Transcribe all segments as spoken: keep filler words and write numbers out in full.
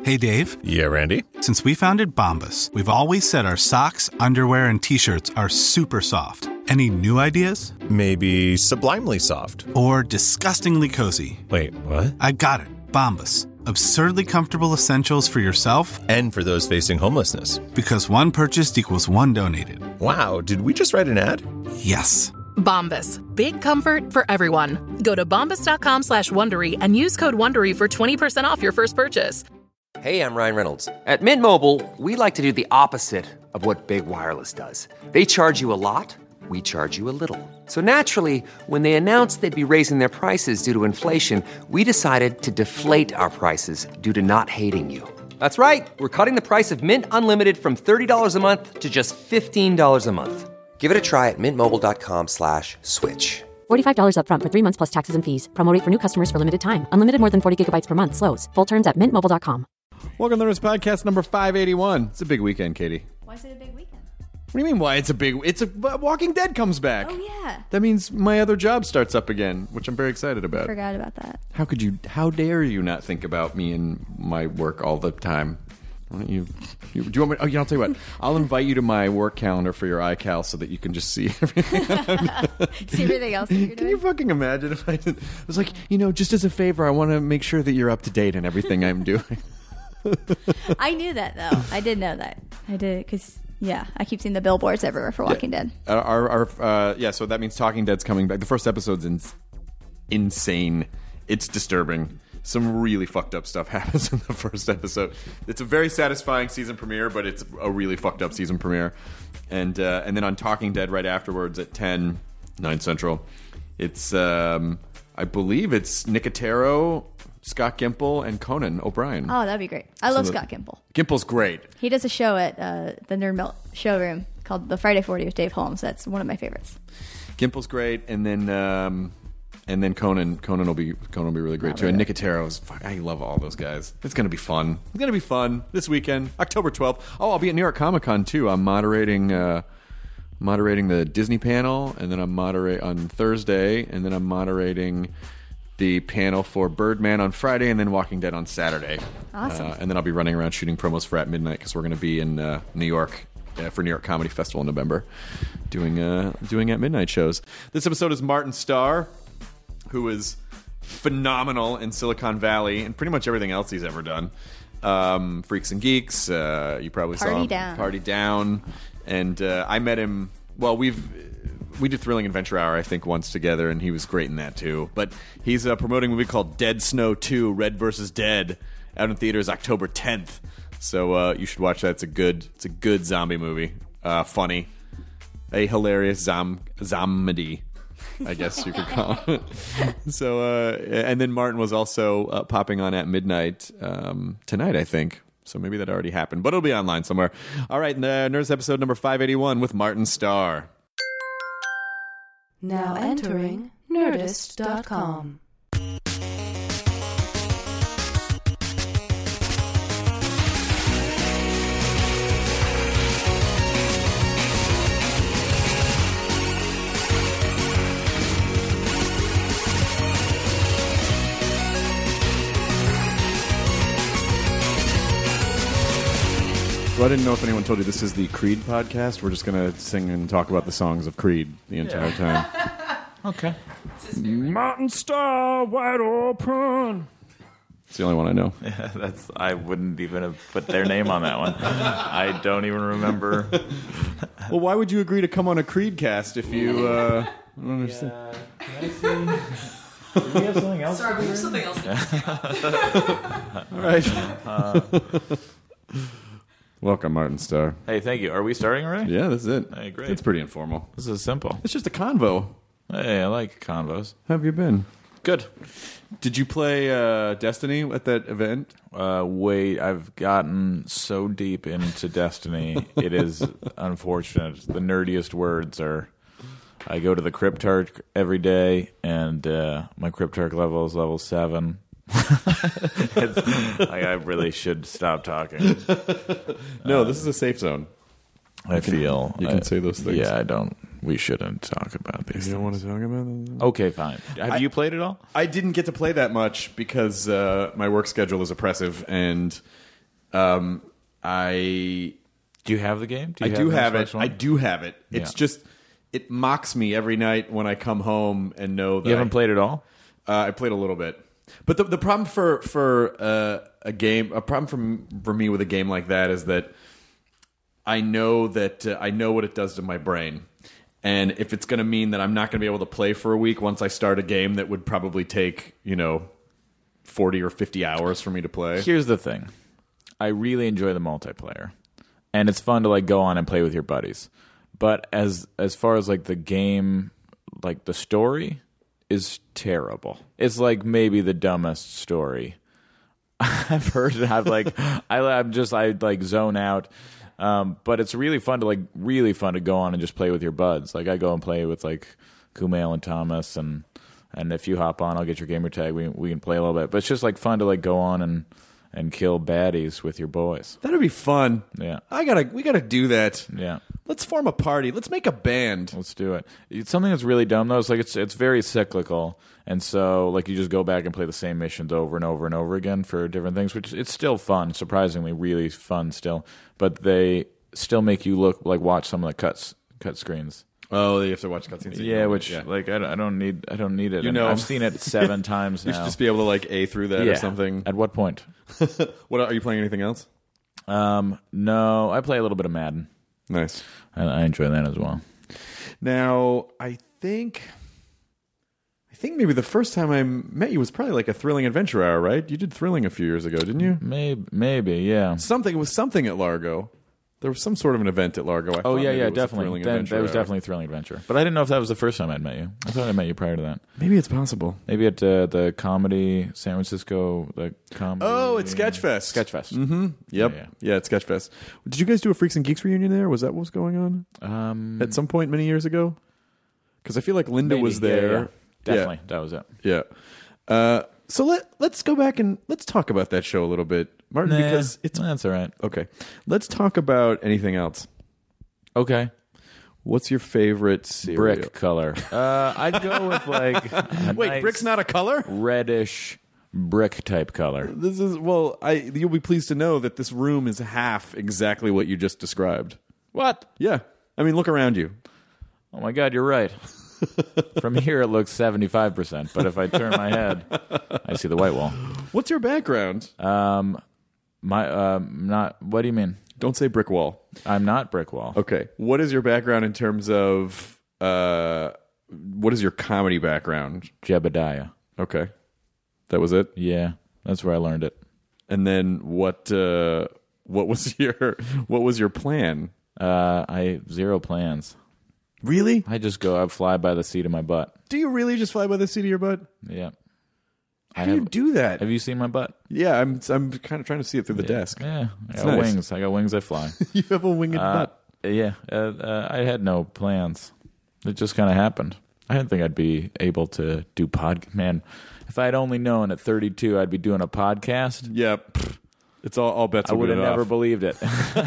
Hey, Dave. Yeah, Randy? Since we founded Bombas, we've always said our socks, underwear, and T-shirts are super soft. Any new ideas? Maybe sublimely soft. Or disgustingly cozy. Wait, what? I got it. Bombas. Absurdly comfortable essentials for yourself and for those facing homelessness. Because one purchased equals one donated. Wow, did we just write an ad? Yes. Bombas. Big comfort for everyone. Go to bombas.com slash Wondery and use code Wondery for twenty percent off your first purchase. Hey, I'm Ryan Reynolds. At Mint Mobile, we like to do the opposite of what Big Wireless does. They charge you a lot, we charge you a little. So naturally, when they announced they'd be raising their prices due to inflation, we decided to deflate our prices due to not hating you. That's right. We're cutting the price of Mint Unlimited from thirty dollars a month to just fifteen dollars a month. Give it a try at mintmobile.com slash switch. forty-five dollars up front for three months plus taxes and fees. Promo rate for new customers for limited time. Unlimited more than forty gigabytes per month. Slows full terms at mint mobile dot com. Welcome to this podcast number five eighty-one. It's a big weekend, Katie. Why is it a big weekend? What do you mean why it's a big... It's a... Walking Dead comes back. Oh, yeah. That means my other job starts up again, which I'm very excited about. I forgot about that. How could you... How dare you not think about me and my work all the time? Why don't you... you do you want me... Oh, yeah, I'll tell you what. I'll invite you to my work calendar for your iCal so that you can just see everything. See everything else that you're doing? Can you fucking imagine if I did... I was like, you know, just as a favor, I want to make sure that you're up to date in everything I'm doing. I knew that, though. I did know that. I did, because, yeah, I keep seeing the billboards everywhere for Walking yeah. Dead. Our, our, uh, yeah, so that means Talking Dead's coming back. The first episode's in, insane. It's disturbing. Some really fucked up stuff happens in the first episode. It's a very satisfying season premiere, but it's a really fucked up season premiere. And uh, and then on Talking Dead right afterwards at ten, nine Central, it's, um, I believe it's Nicotero, Scott Gimple, and Conan O'Brien. Oh, that'd be great. I love so the, Scott Gimple. Gimple's great. He does a show at uh, the Nerd Melt showroom called The Friday forty with Dave Holmes. That's one of my favorites. Gimple's great, and then um, and then Conan Conan will be Conan will be really great oh, too. Really? And Nicotero's fuck, I love all those guys. It's gonna be fun. It's gonna be fun this weekend, October twelfth. Oh, I'll be at New York Comic Con too. I'm moderating uh, moderating the Disney panel, and then I'm moderate on Thursday, and then I'm moderating the panel for Birdman on Friday, and then Walking Dead on Saturday. Awesome. Uh, and then I'll be running around shooting promos for At Midnight because we're going to be in uh, New York uh, for New York Comedy Festival in November, doing uh, doing At Midnight shows. This episode is Martin Starr, who is phenomenal in Silicon Valley and pretty much everything else he's ever done. Um, Freaks and Geeks, uh, you probably Party saw him. Down. Party Down. And uh, I met him, well, we've... We did Thrilling Adventure Hour, I think, once together, and he was great in that, too. But he's uh, promoting a movie called Dead Snow two, Red versus. Dead, out in theaters October tenth. So uh, you should watch that. It's a good it's a good zombie movie. Uh, funny. A hilarious zom zomedy, I guess you could call it. So, uh, and then Martin was also uh, popping on At Midnight um, tonight, I think. So maybe that already happened, but it'll be online somewhere. All right, uh, Nerds episode number five eighty-one with Martin Starr. Now entering Nerdist dot com. Well, I didn't know if anyone told you this is the Creed podcast. We're just going to sing and talk about the songs of Creed the entire yeah. time. Okay. Martin Starr, wide open. It's the only one I know. Yeah, that's. I wouldn't even have put their name on that one. I don't even remember. Well, why would you agree to come on a Creed cast if you... Uh, I don't understand. Yeah. Can I see... Do we have something else? Sorry, we have something else. All right. Uh, Welcome, Martin Starr. Hey, thank you. Are we starting already? Yeah, that's it. Hey, great. It's pretty informal. This is simple. It's just a convo. Hey, I like convos. How have you been? Good. Did you play uh, Destiny at that event? Uh, wait, I've gotten so deep into Destiny. It is unfortunate. The nerdiest words are... I go to the Cryptarch every day, and uh, my Cryptarch level is level seven. it's, I, I really should stop talking. No, uh, this is a safe zone. I you can, feel you can I, say those things. Yeah, I don't. We shouldn't talk about these. You don't things. want to talk about them? Okay, fine. Have I, you played it all? I didn't get to play that much because uh, my work schedule is oppressive, and Um, I Do you have the game? I you do the have Xbox it. One? I do have it. It's Yeah. just it mocks me every night when I come home and know that You haven't I, played it all? Uh, I played a little bit, but the the problem for for uh, a game, a problem for for me with a game like that is that I know that uh, I know what it does to my brain, and if it's going to mean that I'm not going to be able to play for a week once I start a game that would probably take you know forty or fifty hours for me to play. Here's the thing. I really enjoy the multiplayer. And it's fun to like go on and play with your buddies. But as as far as like the game, like the story is terrible. It's like maybe the dumbest story I've heard. I've like I I'm just I like zone out. Um, but it's really fun to like really fun to go on and just play with your buds. Like I go and play with like Kumail and Thomas, and and if you hop on, I'll get your gamer tag. We we can play a little bit. But it's just like fun to like go on and and kill baddies with your boys. That'd be fun. Yeah. I gotta we gotta do that. Yeah. Let's form a party. Let's make a band. Let's do it. It's something that's really dumb though. It's like it's it's very cyclical, and so like you just go back and play the same missions over and over and over again for different things, which it's still fun. Surprisingly, really fun still. But they still make you look like watch some of the cuts cut screens. Oh, you have to watch cutscenes. Yeah, which yeah. like I don't, I don't need I don't need it. You And know, I've seen it seven times now. You should just be able to like A through that yeah. or something. At what point? What are you playing? Anything else? Um, no, I play a little bit of Madden. Nice. I, I enjoy that as well. Now, I think, I think maybe the first time I met you was probably like a Thrilling Adventure Hour, right? You did Thrilling a few years ago, didn't you? Maybe, maybe, yeah. Something it was something at Largo. There was some sort of an event at Largo. I Oh thought yeah, maybe yeah, it was a definitely. Thrilling Then, Adventure that was Hour. definitely a thrilling adventure. But I didn't know if that was the first time I'd met you. I thought I met you prior to that. Maybe it's possible. Maybe at uh, the comedy San Francisco, the comedy. Oh, it's Sketchfest. Sketchfest. Mm-hmm. Yep. Yeah, yeah. Yeah, it's Sketchfest. Did you guys do a Freaks and Geeks reunion there? Was that what was going on Um, at some point many years ago? Because I feel like Linda maybe, was yeah, there. yeah. Definitely, that was it. Yeah. Uh, so let let's go back and let's talk about that show a little bit, Martin, Nah, because it's that's all right. okay. Let's talk about anything else. Okay. What's your favorite cereal? Brick color. Uh, I'd go with like a Wait, nice brick's not a color? reddish brick type color. This is well. I you'll be pleased to know that this room is half exactly what you just described. What? Yeah, I mean, look around you. Oh my God, you're right. From here, it looks seventy-five percent, but if I turn my head, I see the white wall. What's your background? Um, my um, not. What do you mean? Don't say brick wall. I'm not brick wall. Okay. What is your background in terms of uh, what is your comedy background? Jebediah. Okay, that was it. Yeah, that's where I learned it. And then what? Uh, what was your what was your plan? Uh, I zero plans. Really? I just go. I fly by the seat of my butt. Do you really just fly by the seat of your butt? Yeah. How I do you have, do that? have you seen my butt? Yeah, I'm. I'm kind of trying to see it through the desk. Yeah, I It's got nice. wings. I got wings. I fly. You have a winged Uh, butt. yeah, uh, uh, I had no plans. It just kind of happened. I didn't think I'd be able to do pod. Man, if I had only known at thirty-two I'd be doing a podcast, Yeah, pfft. It's all, all bets. I would have never off. believed it.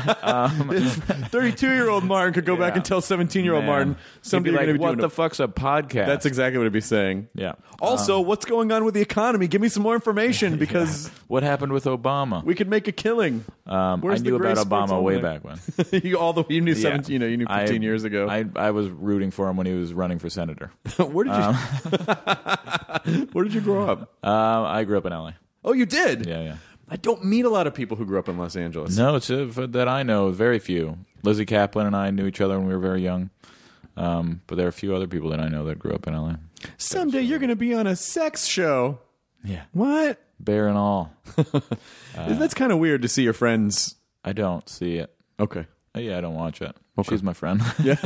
thirty-two-year-old Martin could go back Yeah. and tell seventeen-year-old Man. Martin He'd someday be you're like, going to be what doing the a- fuck's a podcast? That's exactly what it'd be saying. yeah. Also, what's going on with the economy? Give me some more information because What happened with Obama? we could make a killing. Um, I Where's the knew Gray about Sports Obama way Almanac? back when. you all the you knew Yeah. seventeen. You know, you knew fifteen I- years ago. I I was rooting for him when he was running for senator. Where did you? Um, Where did you grow up? Uh, I grew up in L A. Oh, you did. Yeah, yeah. I don't meet a lot of people who grew up in Los Angeles. No, it's uh, that I know very few. Lizzie Kaplan and I knew each other when we were very young. Um, but there are a few other people that I know that grew up in L A. Someday you're going to be on a sex show. Yeah, What? bear and all. That's kind of weird to see your friends. I don't see it. Okay. Oh, yeah, I don't watch it. She's my friend. Yeah,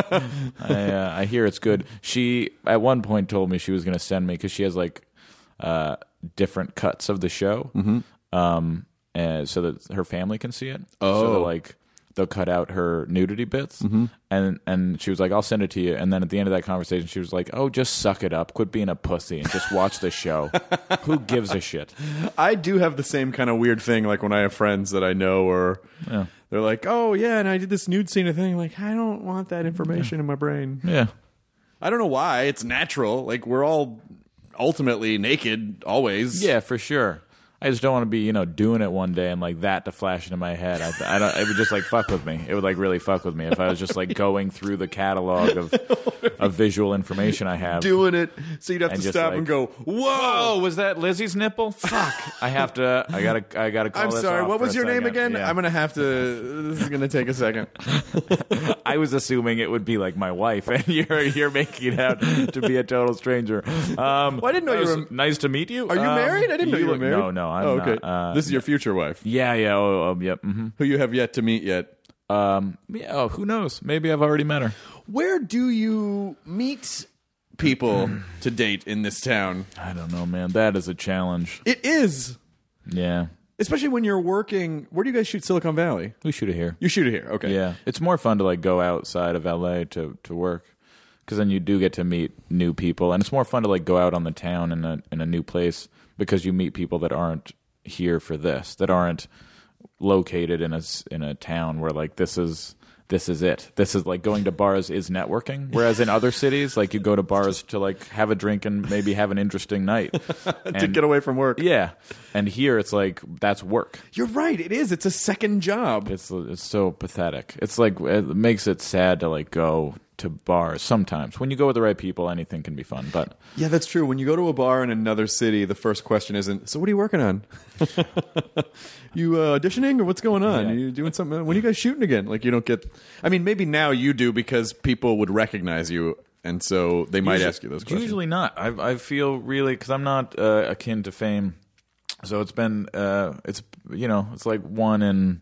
I, uh, I hear it's good. She at one point told me she was going to send me because she has like uh, different cuts of the show, mm-hmm. um, and so that her family can see it. Oh. So that, like they'll cut out her nudity bits, mm-hmm. and and she was like, "I'll send it to you." And then at the end of that conversation, she was like, "Oh, just suck it up, quit being a pussy, and just watch the show. Who gives a shit?" I do have the same kind of weird thing, like when I have friends that I know, or Yeah. they're like, "Oh yeah," and I did this nude scene thing. Like, I don't want that information in my brain. Yeah. I don't know why. It's natural. Like we're all ultimately naked always. Yeah, for sure. I just don't want to be, you know, doing it one day and like that to flash into my head. I, I don't. It would just like fuck with me. It would like really fuck with me if I was just like going through the catalog of of visual information I have, doing it. So you'd have and to just, stop like, and go, "Whoa, "Whoa, was that Lizzie's nipple?" Fuck. I have to. I gotta. I gotta call I'm this sorry. off What for was a your name second. again? Yeah. I'm gonna have to. This is gonna take a second. I was assuming it would be like my wife, and you're you're making it out to be a total stranger. Um, Well, I didn't know that you was were- Nice to meet you. Are you Um, married? I didn't know you were look- married. No, no, I'm oh, okay. not. Uh, This is your future wife, yeah, yeah. Oh, oh yep. Mm-hmm. who you have yet to meet yet. Um, yeah. Oh, who knows? Maybe I've already met her. Where do you meet people to date in this town? I don't know, man. That is a challenge. It is, Yeah, especially when you're working. Where do you guys shoot Silicon Valley? we shoot it here. You shoot it here, okay? Yeah, it's more fun to like go outside of L A to to work, because then you do get to meet new people, and it's more fun to like go out on the town in a in a new place because you meet people that aren't here for this, that aren't located in a s- in a town where like this is this is it. This is like going to bars is networking, whereas in other cities like you go to bars to like have a drink and maybe have an interesting night to And- get away from work. Yeah, and here it's like that's work. You're right. It is. It's a second job. It's it's so pathetic. It's like it makes it sad to like go to bars sometimes. When you go with the right people, anything can be fun. But Yeah, that's true. When you go to a bar in another city, the first question isn't, so what are you working on? You uh, auditioning or what's going on? Yeah. Are you doing something? When are you guys shooting again? Like you don't get, I mean, maybe now you do because people would recognize you. And so they might usually, ask you those questions. Usually not. I I feel really because I'm not uh, akin to fame, so it's been uh, it's you know it's like one in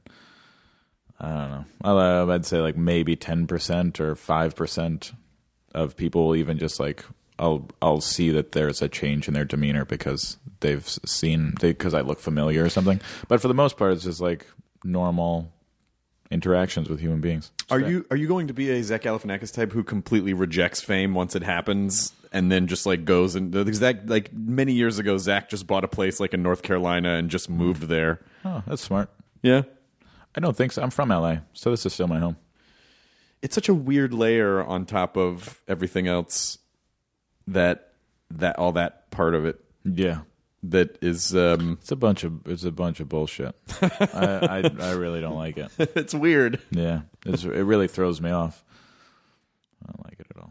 I don't know. I'll, I'd say like maybe ten percent or five percent of people will even just like I'll I'll see that there's a change in their demeanor because they've seen they because I look familiar or something. But for the most part, it's just like normal interactions with human beings. It's Are great. you are you going to be a Zach Galifianakis type who completely rejects fame once it happens and then just like goes and because that like many years ago Zach just bought a place like in North Carolina and just moved there. Oh, that's smart. Yeah. I don't think so. I'm from L A, so this is still my home. It's such a weird layer on top of everything else that that all that part of it Yeah. that is um It's a bunch of it's a bunch of bullshit. I, I I really don't like it. it's weird. Yeah, it's, it really throws me off. I don't like it at all.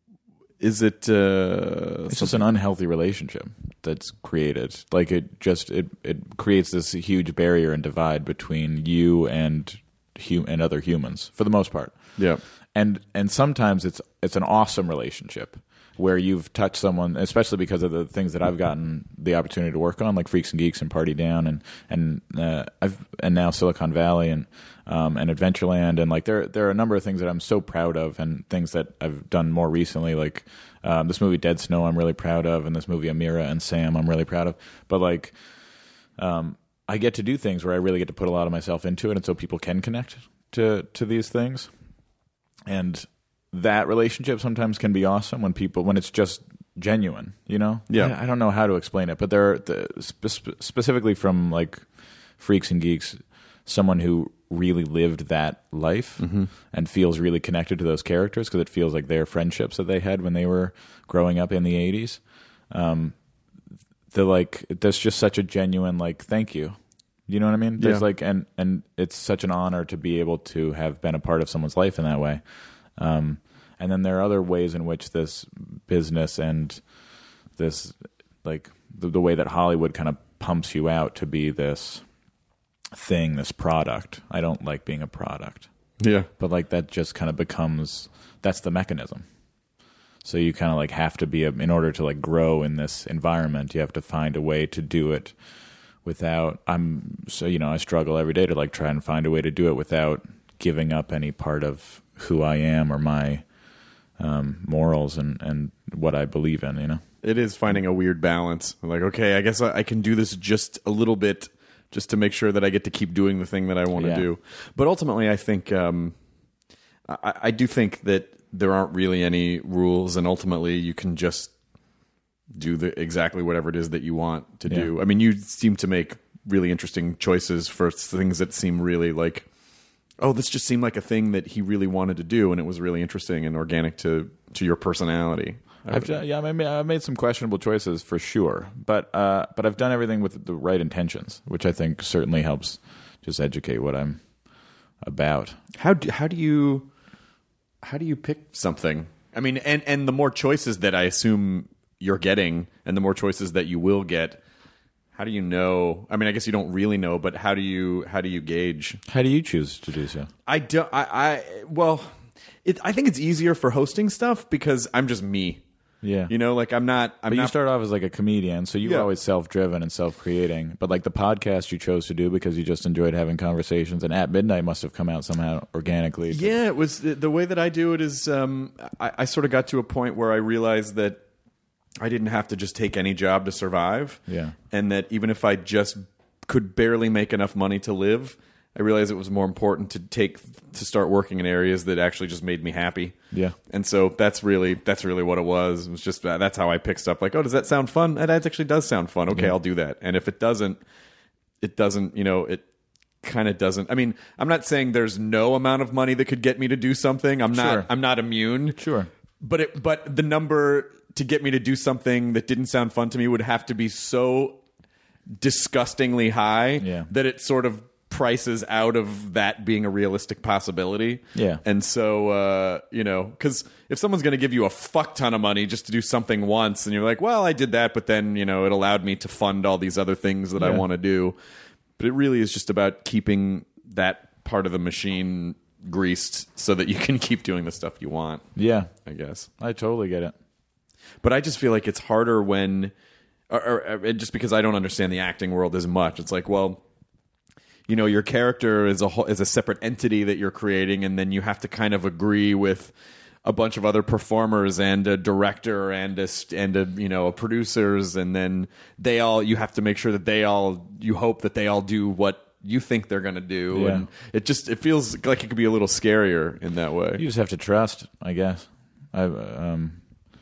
Is it uh It's just an unhealthy relationship that's created. Like it just it it creates this huge barrier and divide between you and hu- and other humans for the most part. yeah. And and sometimes it's it's an awesome relationship where you've touched someone, especially because of the things that I've gotten the opportunity to work on, like Freaks and Geeks and Party Down, and and uh, I've and now Silicon Valley and um, and Adventureland, and like there there are a number of things that I'm so proud of, and things that I've done more recently, like um, this movie Dead Snow, I'm really proud of, and this movie Amira and Sam, I'm really proud of. But like, um, I get to do things where I really get to put a lot of myself into it, and so people can connect to to these things, and that relationship sometimes can be awesome when people when it's just genuine, you know. Yeah. I, I don't know how to explain it, but there are the, spe- specifically from like Freaks and Geeks, someone who really lived that life Mm-hmm. and feels really connected to those characters because it feels like their friendships that they had when they were growing up in the eighties. Um, they're like there's just such a genuine like thank you. You know what I mean? There's Yeah. like and and it's such an honor to be able to have been a part of someone's life in that way. Um, and then there are other ways in which this business and this, like the, the way that Hollywood kind of pumps you out to be this thing, this product. I don't like being a product, Yeah. but like that just kind of becomes, that's the mechanism. So you kind of like have to be, a, in order to like grow in this environment, you have to find a way to do it without, I'm, so, you know, I struggle every day to like try and find a way to do it without giving up any part of who I am or my um, morals and, and what I believe in, you know? It is finding a weird balance. Like, okay, I guess I, I can do this just a little bit just to make sure that I get to keep doing the thing that I want to Yeah. do. But ultimately, I think, um, I, I do think that there aren't really any rules, and ultimately you can just do the exactly whatever it is that you want to Yeah. do. I mean, you seem to make really interesting choices for things that seem really like, oh, this just seemed like a thing that he really wanted to do, and it was really interesting and organic to, to your personality. I've done, yeah, I mean, I've made some questionable choices for sure, but uh, but I've done everything with the right intentions, which I think certainly helps just educate what I'm about. How do, how do you how do you pick something? I mean, and and the more choices that I assume you're getting, and the more choices that you will get, how do you know? I mean, I guess you don't really know, but how do you how do you gauge? How do you choose to do so? I don't. I, I well, it, I think it's easier for hosting stuff because I'm just me. Yeah, you know, like I'm not. I'm but not, you start off as like a comedian, so you Yeah. were always self-driven and self-creating. But like the podcast you chose to do because you just enjoyed having conversations, and At Midnight must have come out somehow organically. Yeah, it was the, the way that I do it is um, I, I sort of got to a point where I realized that I didn't have to just take any job to survive. Yeah. And that even if I just could barely make enough money to live, I realized it was more important to take to start working in areas that actually just made me happy. Yeah. And so that's really that's really what it was. It was just uh, that's how I picked stuff like, oh, does that sound fun? That actually does sound fun. Okay, Yeah. I'll do that. And if it doesn't, it doesn't, you know, it kind of doesn't. I mean, I'm not saying there's no amount of money that could get me to do something. I'm not Sure. I'm not immune. Sure. But it but the number to get me to do something that didn't sound fun to me would have to be so disgustingly high Yeah. that it sort of prices out of that being a realistic possibility. Yeah. And so, uh, you know, because if someone's going to give you a fuck ton of money just to do something once, and you're like, well, I did that, but then, you know, it allowed me to fund all these other things that I Yeah. want to do. But it really is just about keeping that part of the machine greased so that you can keep doing the stuff you want, Yeah, I guess. I totally get it. But I just feel like it's harder when, or, or, or just because I don't understand the acting world as much. It's like, well, you know, your character is a whole, is a separate entity that you're creating, and then you have to kind of agree with a bunch of other performers and a director and a st- and a you know a producers, and then they all you have to make sure that they all you hope that they all do what you think they're going to do, Yeah. and it just it feels like it could be a little scarier in that way. You just have to trust, I guess. I um,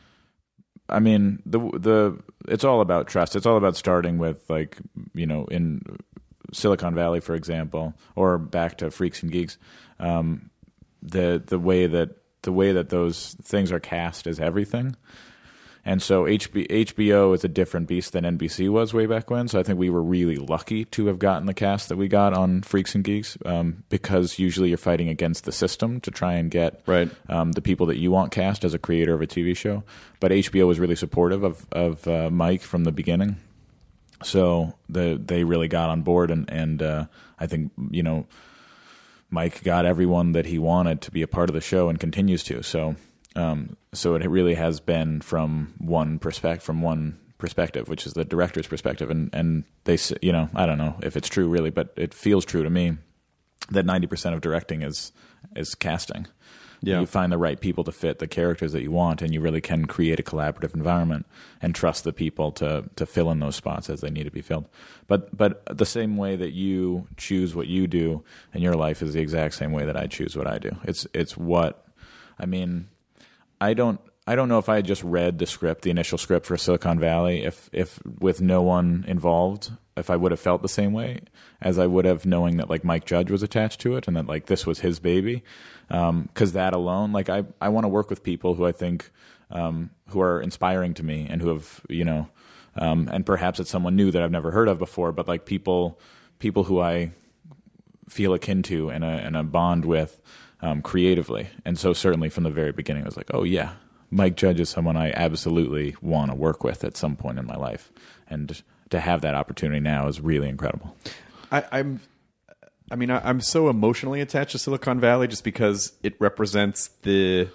I mean the the it's all about trust. It's all about starting with, like, you know, in Silicon Valley, for example, or back to Freaks and Geeks. Um, the the way that the way that those things are cast is everything. And so H B, H B O is a different beast than N B C was way back when. So I think we were really lucky to have gotten the cast that we got on Freaks and Geeks, um, because usually you're fighting against the system to try and get Right. um, the people that you want cast as a creator of a T V show. But H B O was really supportive of, of uh, Mike from the beginning. So the, they really got on board, and, and uh, I think, you know, Mike got everyone that he wanted to be a part of the show and continues to. So um, so it really has been from one perspective, from one perspective, which is the director's perspective. And, and they, s- you know, I don't know if it's true really, but it feels true to me that ninety percent of directing is is casting. Yeah. You find the right people to fit the characters that you want, and you really can create a collaborative environment and trust the people to to fill in those spots as they need to be filled. But but the same way that you choose what you do in your life is the exact same way that I choose what I do. It's it's what I mean. I don't I don't know if I had just read the script, the initial script for Silicon Valley, if if with no one involved, if I would have felt the same way as I would have knowing that, like, Mike Judge was attached to it and that, like, this was his baby. Um, 'cause that alone, like, I, I want to work with people who I think, um, who are inspiring to me and who have, you know, um, and perhaps it's someone new that I've never heard of before, but like people, people who I feel akin to and a, and a bond with, um, creatively. And so certainly from the very beginning, I was like, oh yeah, Mike Judge is someone I absolutely want to work with at some point in my life. And to have that opportunity now is really incredible. I, I'm, I mean, I, I'm so emotionally attached to Silicon Valley just because it represents the.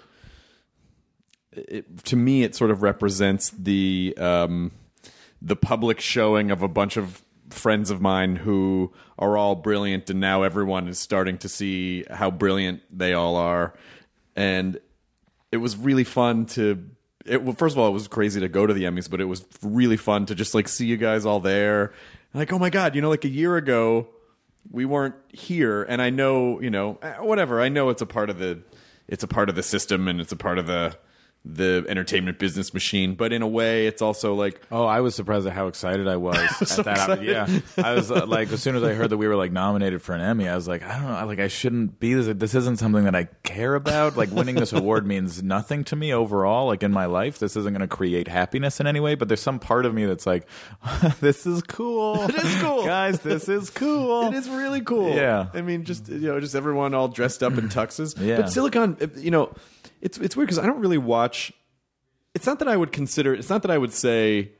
It, to me, it sort of represents the um, the public showing of a bunch of friends of mine who are all brilliant, and now everyone is starting to see how brilliant they all are, and it was really fun to. It, well, first of all, it was crazy to go to the Emmys, but it was really fun to just like see you guys all there. Like, oh my God, you know, like a year ago, we weren't here, and I know, you know, whatever. I know it's a part of the, it's a part of the system, and it's a part of the, the entertainment business machine, but in a way it's also like, oh, I was surprised at how excited I was, was at so that. excited. Yeah, I was uh, like, as soon as I heard that we were like nominated for an Emmy, I was like, I don't know, like I shouldn't be this. This isn't something that I care about. Like winning this award means nothing to me overall. Like in my life, this isn't going to create happiness in any way. But there's some part of me that's like, this is cool. It is cool, guys. This is cool. It is really cool. Yeah, I mean, just you know, just everyone all dressed up in tuxes. Yeah. But Silicon, you know, it's it's weird because I don't really watch. It's not that I would consider. It's not that I would say.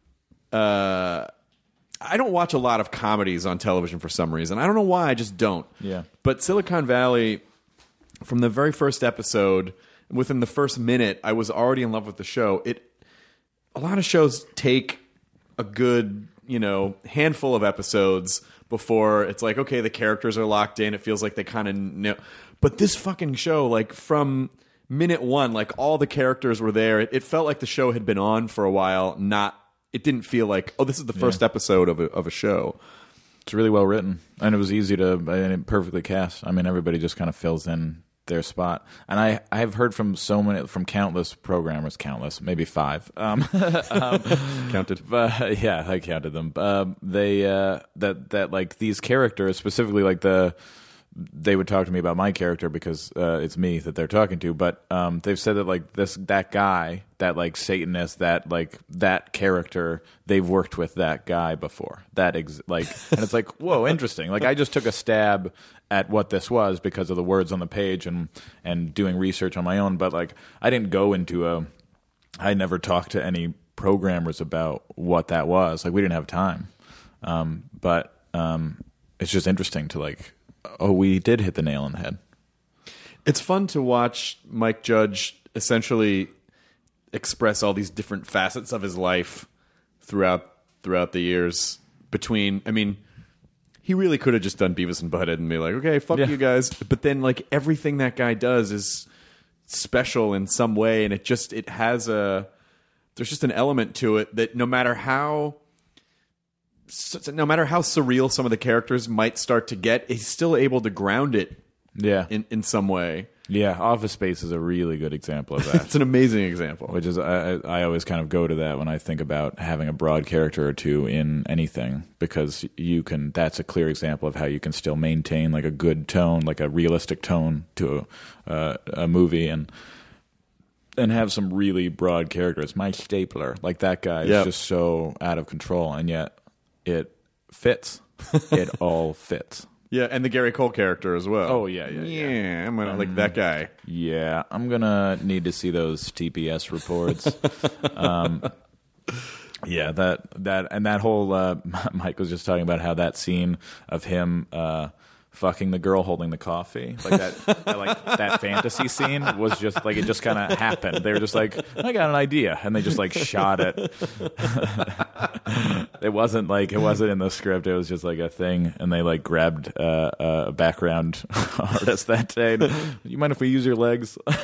Uh, I don't watch a lot of comedies on television for some reason. I don't know why. I just don't. Yeah. But Silicon Valley, from the very first episode, within the first minute, I was already in love with the show. It. A lot of shows take a good, you know, handful of episodes before it's like, okay, the characters are locked in. It feels like they kind of know. But this fucking show, like from minute one, like all the characters were there. It, it felt like the show had been on for a while. Not, it didn't feel like, oh, this is the first Yeah. episode of a, of a show. It's really well written, and it was easy to and perfectly cast. I mean, everybody just kind of fills in their spot. And I I have heard from so many, from countless programmers, countless, maybe five. Um, um, Counted, but yeah, I counted them. Um, they uh, that that like these characters, specifically like the. They would talk to me about my character because uh, it's me that they're talking to. But um, they've said that like this, that guy, that like Satanist, that like that character, they've worked with that guy before. That ex- like, and it's like, whoa, interesting. Like I just took a stab at what this was because of the words on the page and and doing research on my own. But like, I didn't go into a. I never talked to any programmers about what that was. Like we didn't have time. Um, but um, it's just interesting to like. Oh, we did hit the nail on the head. It's fun to watch Mike Judge essentially express all these different facets of his life throughout throughout the years. Between, I mean, he really could have just done Beavis and Butthead and be like, okay, fuck Yeah. you guys. But then, like, everything that guy does is special in some way, and it just it has a there's just an element to it that no matter how. So, no matter how surreal some of the characters might start to get, he's still able to ground it Yeah, in, in some way. yeah. Office Space is a really good example of that. It's an amazing example. Which is, I, I I always kind of go to that when I think about having a broad character or two in anything, because you can. That's a clear example of how you can still maintain like a good tone, like a realistic tone to a, uh, a movie, and and have some really broad characters. Mike Stapler, like that guy, is Yep. just so out of control, and yet it fits. It all fits. Yeah, and the Gary Cole character as well. Oh, yeah, yeah, yeah. yeah. I'm gonna like that guy. Yeah, I'm gonna need to see those T P S reports. um, yeah, that that and that whole uh, Mike was just talking about how that scene of him uh, fucking the girl holding the coffee, like that, that like that fantasy scene was just like it just kind of happened. They were just like, I got an idea, and they just like shot it. It wasn't like it wasn't in the script. It was just like a thing, and they like grabbed uh, a background artist that day. And, you mind if we use your legs? And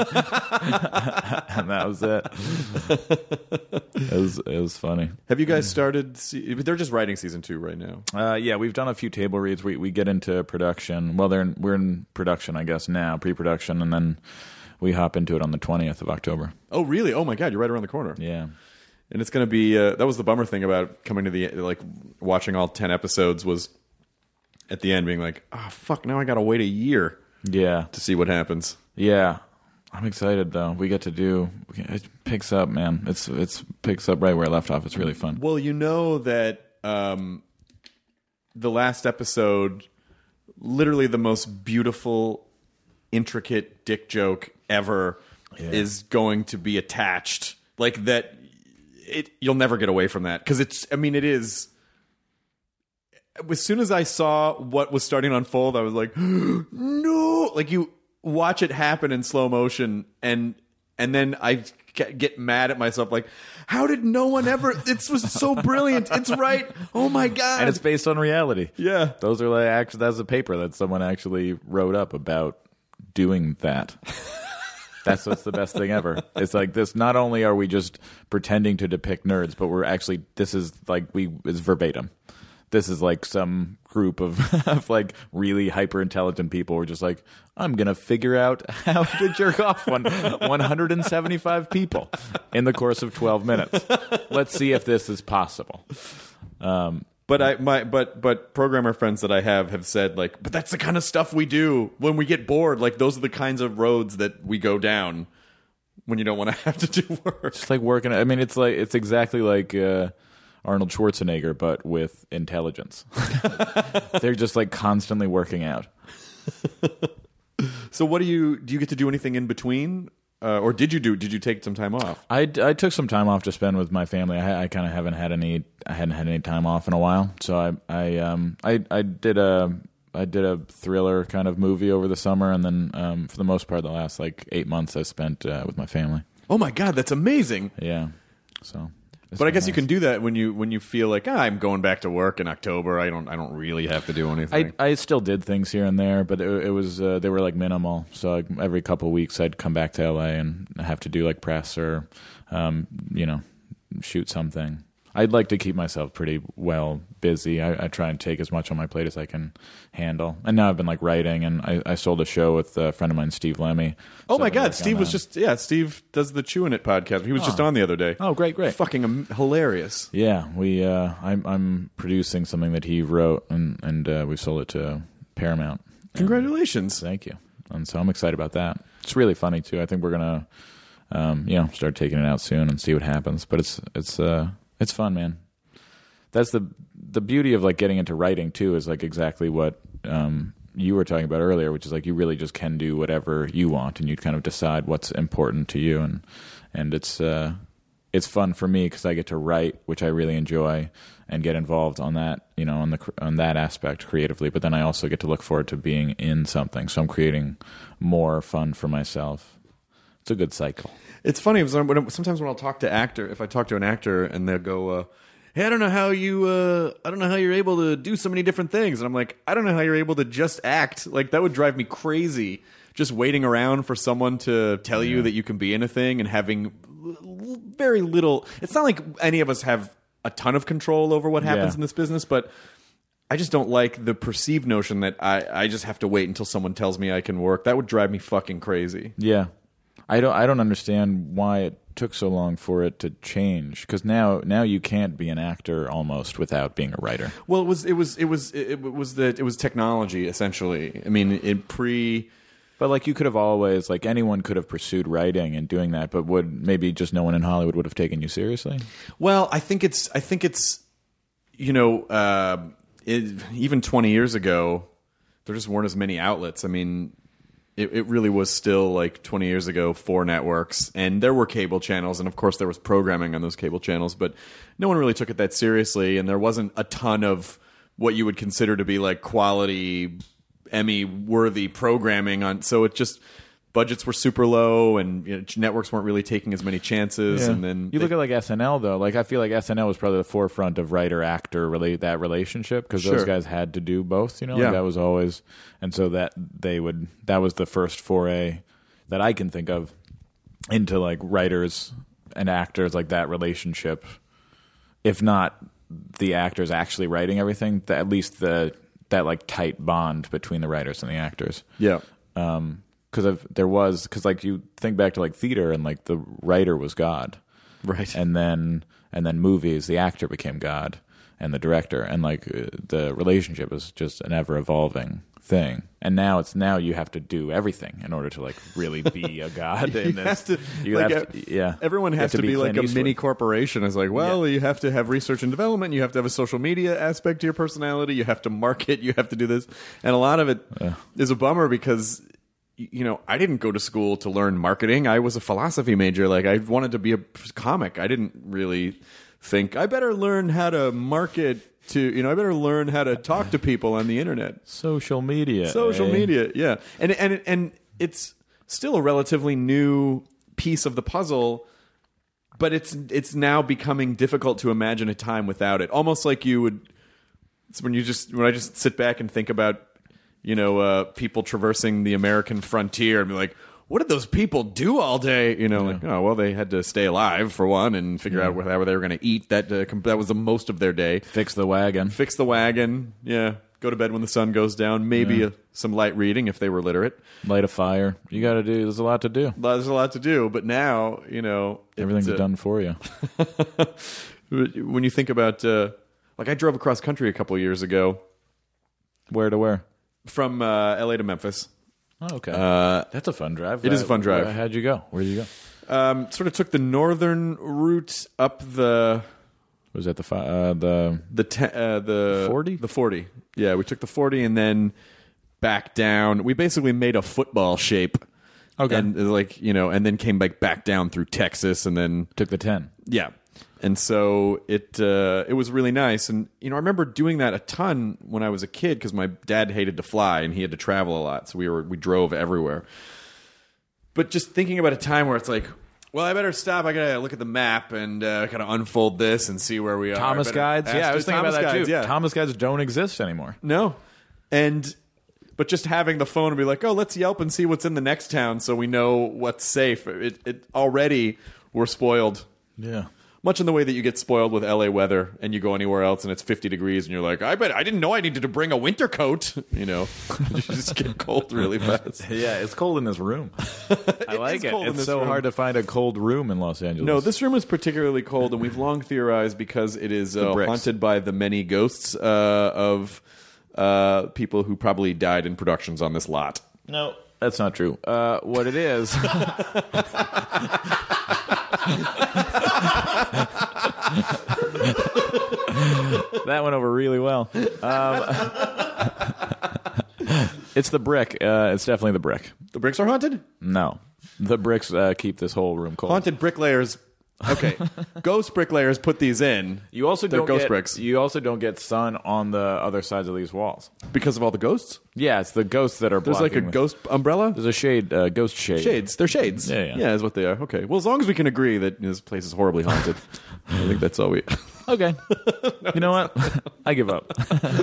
that was it. It was it was funny. Have you guys started? Se- they're just writing season two right now. Uh, yeah, we've done a few table reads. We we get into production. Well, they're in, we're in production, I guess now, pre-production, and then we hop into it on the twentieth of October. Oh, really? Oh my God, you're right around the corner. Yeah. And it's going to be. Uh, that was the bummer thing about coming to the like watching all ten episodes was at the end being like, oh fuck, now I got to wait a year Yeah. to see what happens. Yeah. I'm excited though. We get to do. It picks up, man. It's it's picks up right where it left off. It's really fun. Well, you know that um, the last episode, literally the most beautiful, intricate dick joke ever, Yeah. is going to be attached. Like that, it you'll never get away from that because it's. I mean, it is. As soon as I saw what was starting to unfold, I was like, no! Like you watch it happen in slow motion, and and then I get mad at myself, like, how did no one ever? This was so brilliant. It's right. Oh my God! And it's based on reality. Yeah. Those are like actually that's a paper that someone actually wrote up about doing that. That's what's the best thing ever. It's like this. Not only are we just pretending to depict nerds, but we're actually this is like we it's verbatim. this is like some group of, of like really hyper intelligent people who are just like, I'm gonna figure out how to jerk off one one hundred seventy-five people in the course of twelve minutes. Let's see if this is possible. Um, But I my but but programmer friends that I have have said like, but that's the kind of stuff we do when we get bored. Like those are the kinds of roads that we go down when you don't want to have to do work. Just like working. I mean, it's like it's exactly like uh, Arnold Schwarzenegger, but with intelligence. They're just like constantly working out. So what do you do? You get to do anything in between? Uh, or did you do? Did you take some time off? I, I took some time off to spend with my family. I, I kind of haven't had any. I hadn't had any time off in a while, so I I um I, I did a I did a thriller kind of movie over the summer, and then um, for the most part, the last like eight months I spent uh, with my family. Oh my God, that's amazing! Yeah, so. But I guess nice. You can do that when you when you feel like ah, I'm going back to work in October. I don't I don't really have to do anything. I I still did things here and there, but it, it was uh, they were like minimal. So like every couple of weeks, I'd come back to L A and have to do like press or um, you know shoot something. I'd like to keep myself pretty well busy. I, I try and take as much on my plate as I can handle. And now I've been like writing, and I, I sold a show with a friend of mine, Steve Lemmy. Oh so my God, Steve was just yeah. Steve does the Chewing It podcast. He was oh. just on the other day. Oh, great, great, fucking um, hilarious. Yeah, we. Uh, I'm I'm producing something that he wrote, and and uh, we sold it to Paramount. Congratulations! And, thank you. And so I'm excited about that. It's really funny too. I think we're gonna, um, you know, start taking it out soon and see what happens. But it's it's. Uh, It's fun, man. That's the the beauty of like getting into writing too. Is like exactly what um, you were talking about earlier, which is like you really just can do whatever you want, and you kind of decide what's important to you, and and it's uh, it's fun for me because I get to write, which I really enjoy, and get involved on that, you know, on the on that aspect creatively. But then I also get to look forward to being in something, so I'm creating more fun for myself. It's a good cycle. It's funny because sometimes when I'll talk to actor, if I talk to an actor and they'll go, uh, "Hey, I don't know how you, uh, I don't know how you're able to do so many different things," and I'm like, "I don't know how you're able to just act." Like that would drive me crazy. Just waiting around for someone to tell yeah. you that you can be in a thing and having very little. It's not like any of us have a ton of control over what happens yeah. in this business, but I just don't like the perceived notion that I, I just have to wait until someone tells me I can work. That would drive me fucking crazy. Yeah. I don't. I don't understand why it took so long for it to change. Because now, now you can't be an actor almost without being a writer. Well, it was. It was. It was. It was the. It was technology essentially. I mean, it pre. But like you could have always like anyone could have pursued writing and doing that. But would maybe just no one in Hollywood would have taken you seriously? Well, I think it's. I think it's. You know, uh, it, even twenty years ago, there just weren't as many outlets. I mean. It, it really was still like twenty years ago, four networks, and there were cable channels, and of course there was programming on those cable channels, but no one really took it that seriously, and there wasn't a ton of what you would consider to be like quality Emmy-worthy programming on. So it just budgets were super low, and you know, networks weren't really taking as many chances. Yeah. And then you they, look at like S N L though. Like I feel like S N L was probably the forefront of writer actor relate that relationship because sure. those guys had to do both. You know, yeah. like that was always, and so that they would that was the first foray that I can think of into like writers and actors, like that relationship. If not the actors actually writing everything, the, at least the that like tight bond between the writers and the actors. Yeah. Um, Because there was, because like you think back to like theater and like the writer was God, right? And then and then movies, the actor became God, and the director, and like uh, the relationship is just an ever evolving thing. And now it's now you have to do everything in order to like really be a God. in you this. have to, you like, have to, yeah. Everyone has to, to be, be like a Eastwood. mini corporation. It's like, well, yeah. you have to have research and development. You have to have a social media aspect to your personality. You have to market. You have to do this, and a lot of it uh. is a bummer because. You know, I didn't go to school to learn marketing. I was a philosophy major. Like, I wanted to be a comic. I didn't really think, I better learn how to market to, you know, I better learn how to talk to people on the internet. Social media. Social eh? media, yeah. And, and, and it's still a relatively new piece of the puzzle, but it's, it's now becoming difficult to imagine a time without it. Almost like you would, it's when you just, when I just sit back and think about, you know, uh, people traversing the American frontier and be like, what did those people do all day? You know, Yeah. like, oh, well, they had to stay alive for one and figure Yeah. out how they were going to eat. That uh, com- that was the most of their day. Fix the wagon. Fix the wagon. Yeah. Go to bed when the sun goes down. Maybe Yeah. uh, some light reading if they were literate. Light a fire. You got to do. There's a lot to do. There's a lot to do. But now, you know. Everything's it's, uh, done for you. When you think about, uh, like, I drove across country a couple of years ago. Where to where? From uh, L A to Memphis. Oh, okay. Uh, That's a fun drive. it is a fun drive. Uh, how'd you go? Where did you go? Um, sort of took the northern route up the Was that the fi- uh, the the te- uh, the forty? The forty. Yeah, we took the forty and then back down. We basically made a football shape. Okay. And uh, like you know, and then came like back down through Texas, and then took the ten? yeah. And so it uh, it was really nice, and you know I remember doing that a ton when I was a kid because my dad hated to fly and he had to travel a lot, so we were we drove everywhere. But just thinking about a time where it's like, well, I better stop. I gotta look at the map and uh, kind of unfold this and see where we are. Thomas I better guides. ask Yeah, I the was thinking Thomas about that guides, too. Yeah. Thomas guides don't exist anymore. No, and but just having the phone and be like, oh, let's Yelp and see what's in the next town so we know what's safe. It, it already we're spoiled. Yeah. Much in the way that you get spoiled with L A weather and you go anywhere else and it's fifty degrees and you're like, I bet I didn't know I needed to bring a winter coat. You know, you just get cold really fast. Yeah, it's cold in this room. I like is it. cold in It's this so room. hard to find a cold room in Los Angeles. No, this room is particularly cold, and we've long theorized because it is uh, bricks. haunted by the many ghosts uh, of uh, people who probably died in productions on this lot. No, that's not true. Uh, what it is. That went over really well. Um, it's the brick. Uh, it's definitely the brick. The bricks are haunted? No, the bricks uh, keep this whole room cold. Haunted bricklayers. Okay, ghost bricklayers put these in. You also They're don't ghost get, bricks You also don't get sun on the other sides of these walls. because of all the ghosts. Yeah, it's the ghosts that are. There's like a blocking the- ghost umbrella. There's a shade, uh, ghost shade. Shades. They're shades. Yeah, yeah. yeah, is what they are. Okay. Well, as long as we can agree that this place is horribly haunted, I think that's all we. Okay. You know what? I give up.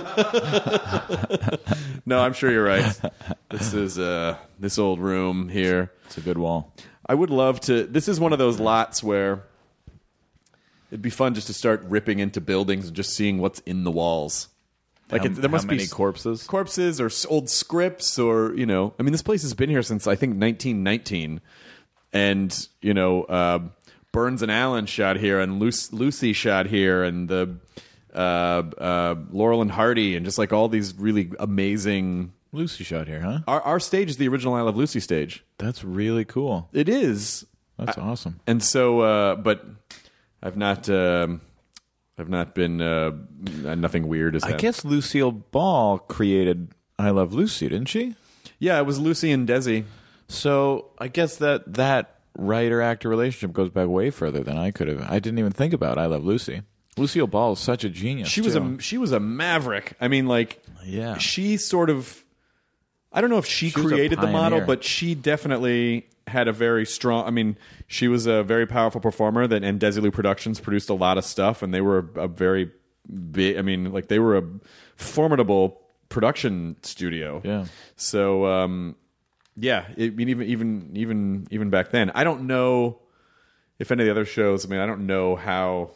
No, I'm sure you're right. This is uh, this old room here. It's a good wall. I would love to. This is one of those lots where it'd be fun just to start ripping into buildings and just seeing what's in the walls. Like How- it, there must how be many s- corpses? corpses or s- old scripts, or you know. I mean, this place has been here since I think nineteen nineteen, and you know, uh, Burns and Allen shot here, and Luc- Lucy shot here, and the uh, uh, Laurel and Hardy, and just like all these really amazing. Lucy shot here, huh? Our, our stage is the original I Love Lucy stage. That's really cool. It is. That's awesome. And so, uh, but I've not, um, I've not been, uh, nothing weird has I happened. guess Lucille Ball created I Love Lucy, didn't she? Yeah, it was Lucy and Desi. So I guess that that writer-actor relationship goes back way further than I could have. I didn't even think about I Love Lucy. Lucille Ball is such a genius. She was too. a she was a maverick. I mean, like, Yeah. she sort of. I don't know if she, She was a created the model, pioneer. but she definitely had a very strong. I mean, she was a very powerful performer. That and Desilu Productions produced a lot of stuff, and they were a, a very big. I mean, like they were a formidable production studio. Yeah. So, um, yeah, it, I mean, even even even even back then, I don't know if any of the other shows. I mean, I don't know how.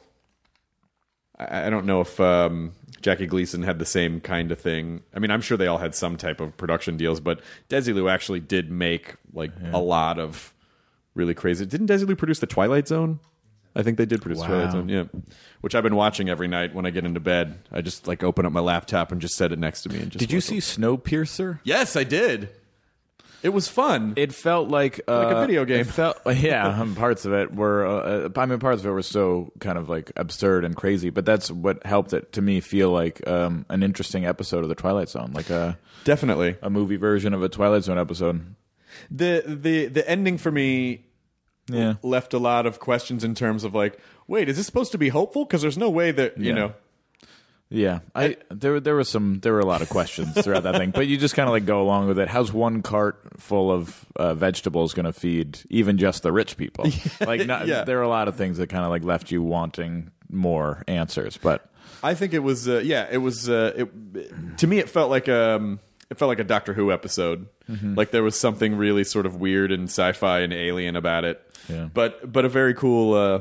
I, I don't know if um, Jackie Gleason had the same kind of thing. I mean, I'm sure they all had some type of production deals, but Desilu actually did make like a lot of really crazy. Didn't Desilu produce The Twilight Zone? I think they did produce Wow. Twilight Zone, yeah. Which I've been watching every night when I get into bed. I just like open up my laptop and just set it next to me and just. Did you watch see it. Snowpiercer? Yes, I did. It was fun. It felt like uh, Like a video game. It felt, yeah, um, parts of it were. Uh, I mean, parts of it were so kind of like absurd and crazy. But that's what helped it to me feel like um, an interesting episode of the Twilight Zone, like a Definitely a movie version of a Twilight Zone episode. the the the ending for me Yeah, left a lot of questions in terms of like, wait, is this supposed to be hopeful? Because there's no way that you Yeah. know. yeah. I there there was some there were a lot of questions throughout that thing, but you just kind of like go along with it. How's one cart full of uh, vegetables going to feed even just the rich people? Like, not, Yeah. there were a lot of things that kind of like left you wanting more answers, but. I think it was, uh, yeah, it was. Uh, it, to me, it felt like um, it felt like a Doctor Who episode. Mhm. Like there was something really sort of weird and sci-fi and alien about it. Yeah. But but a very cool uh,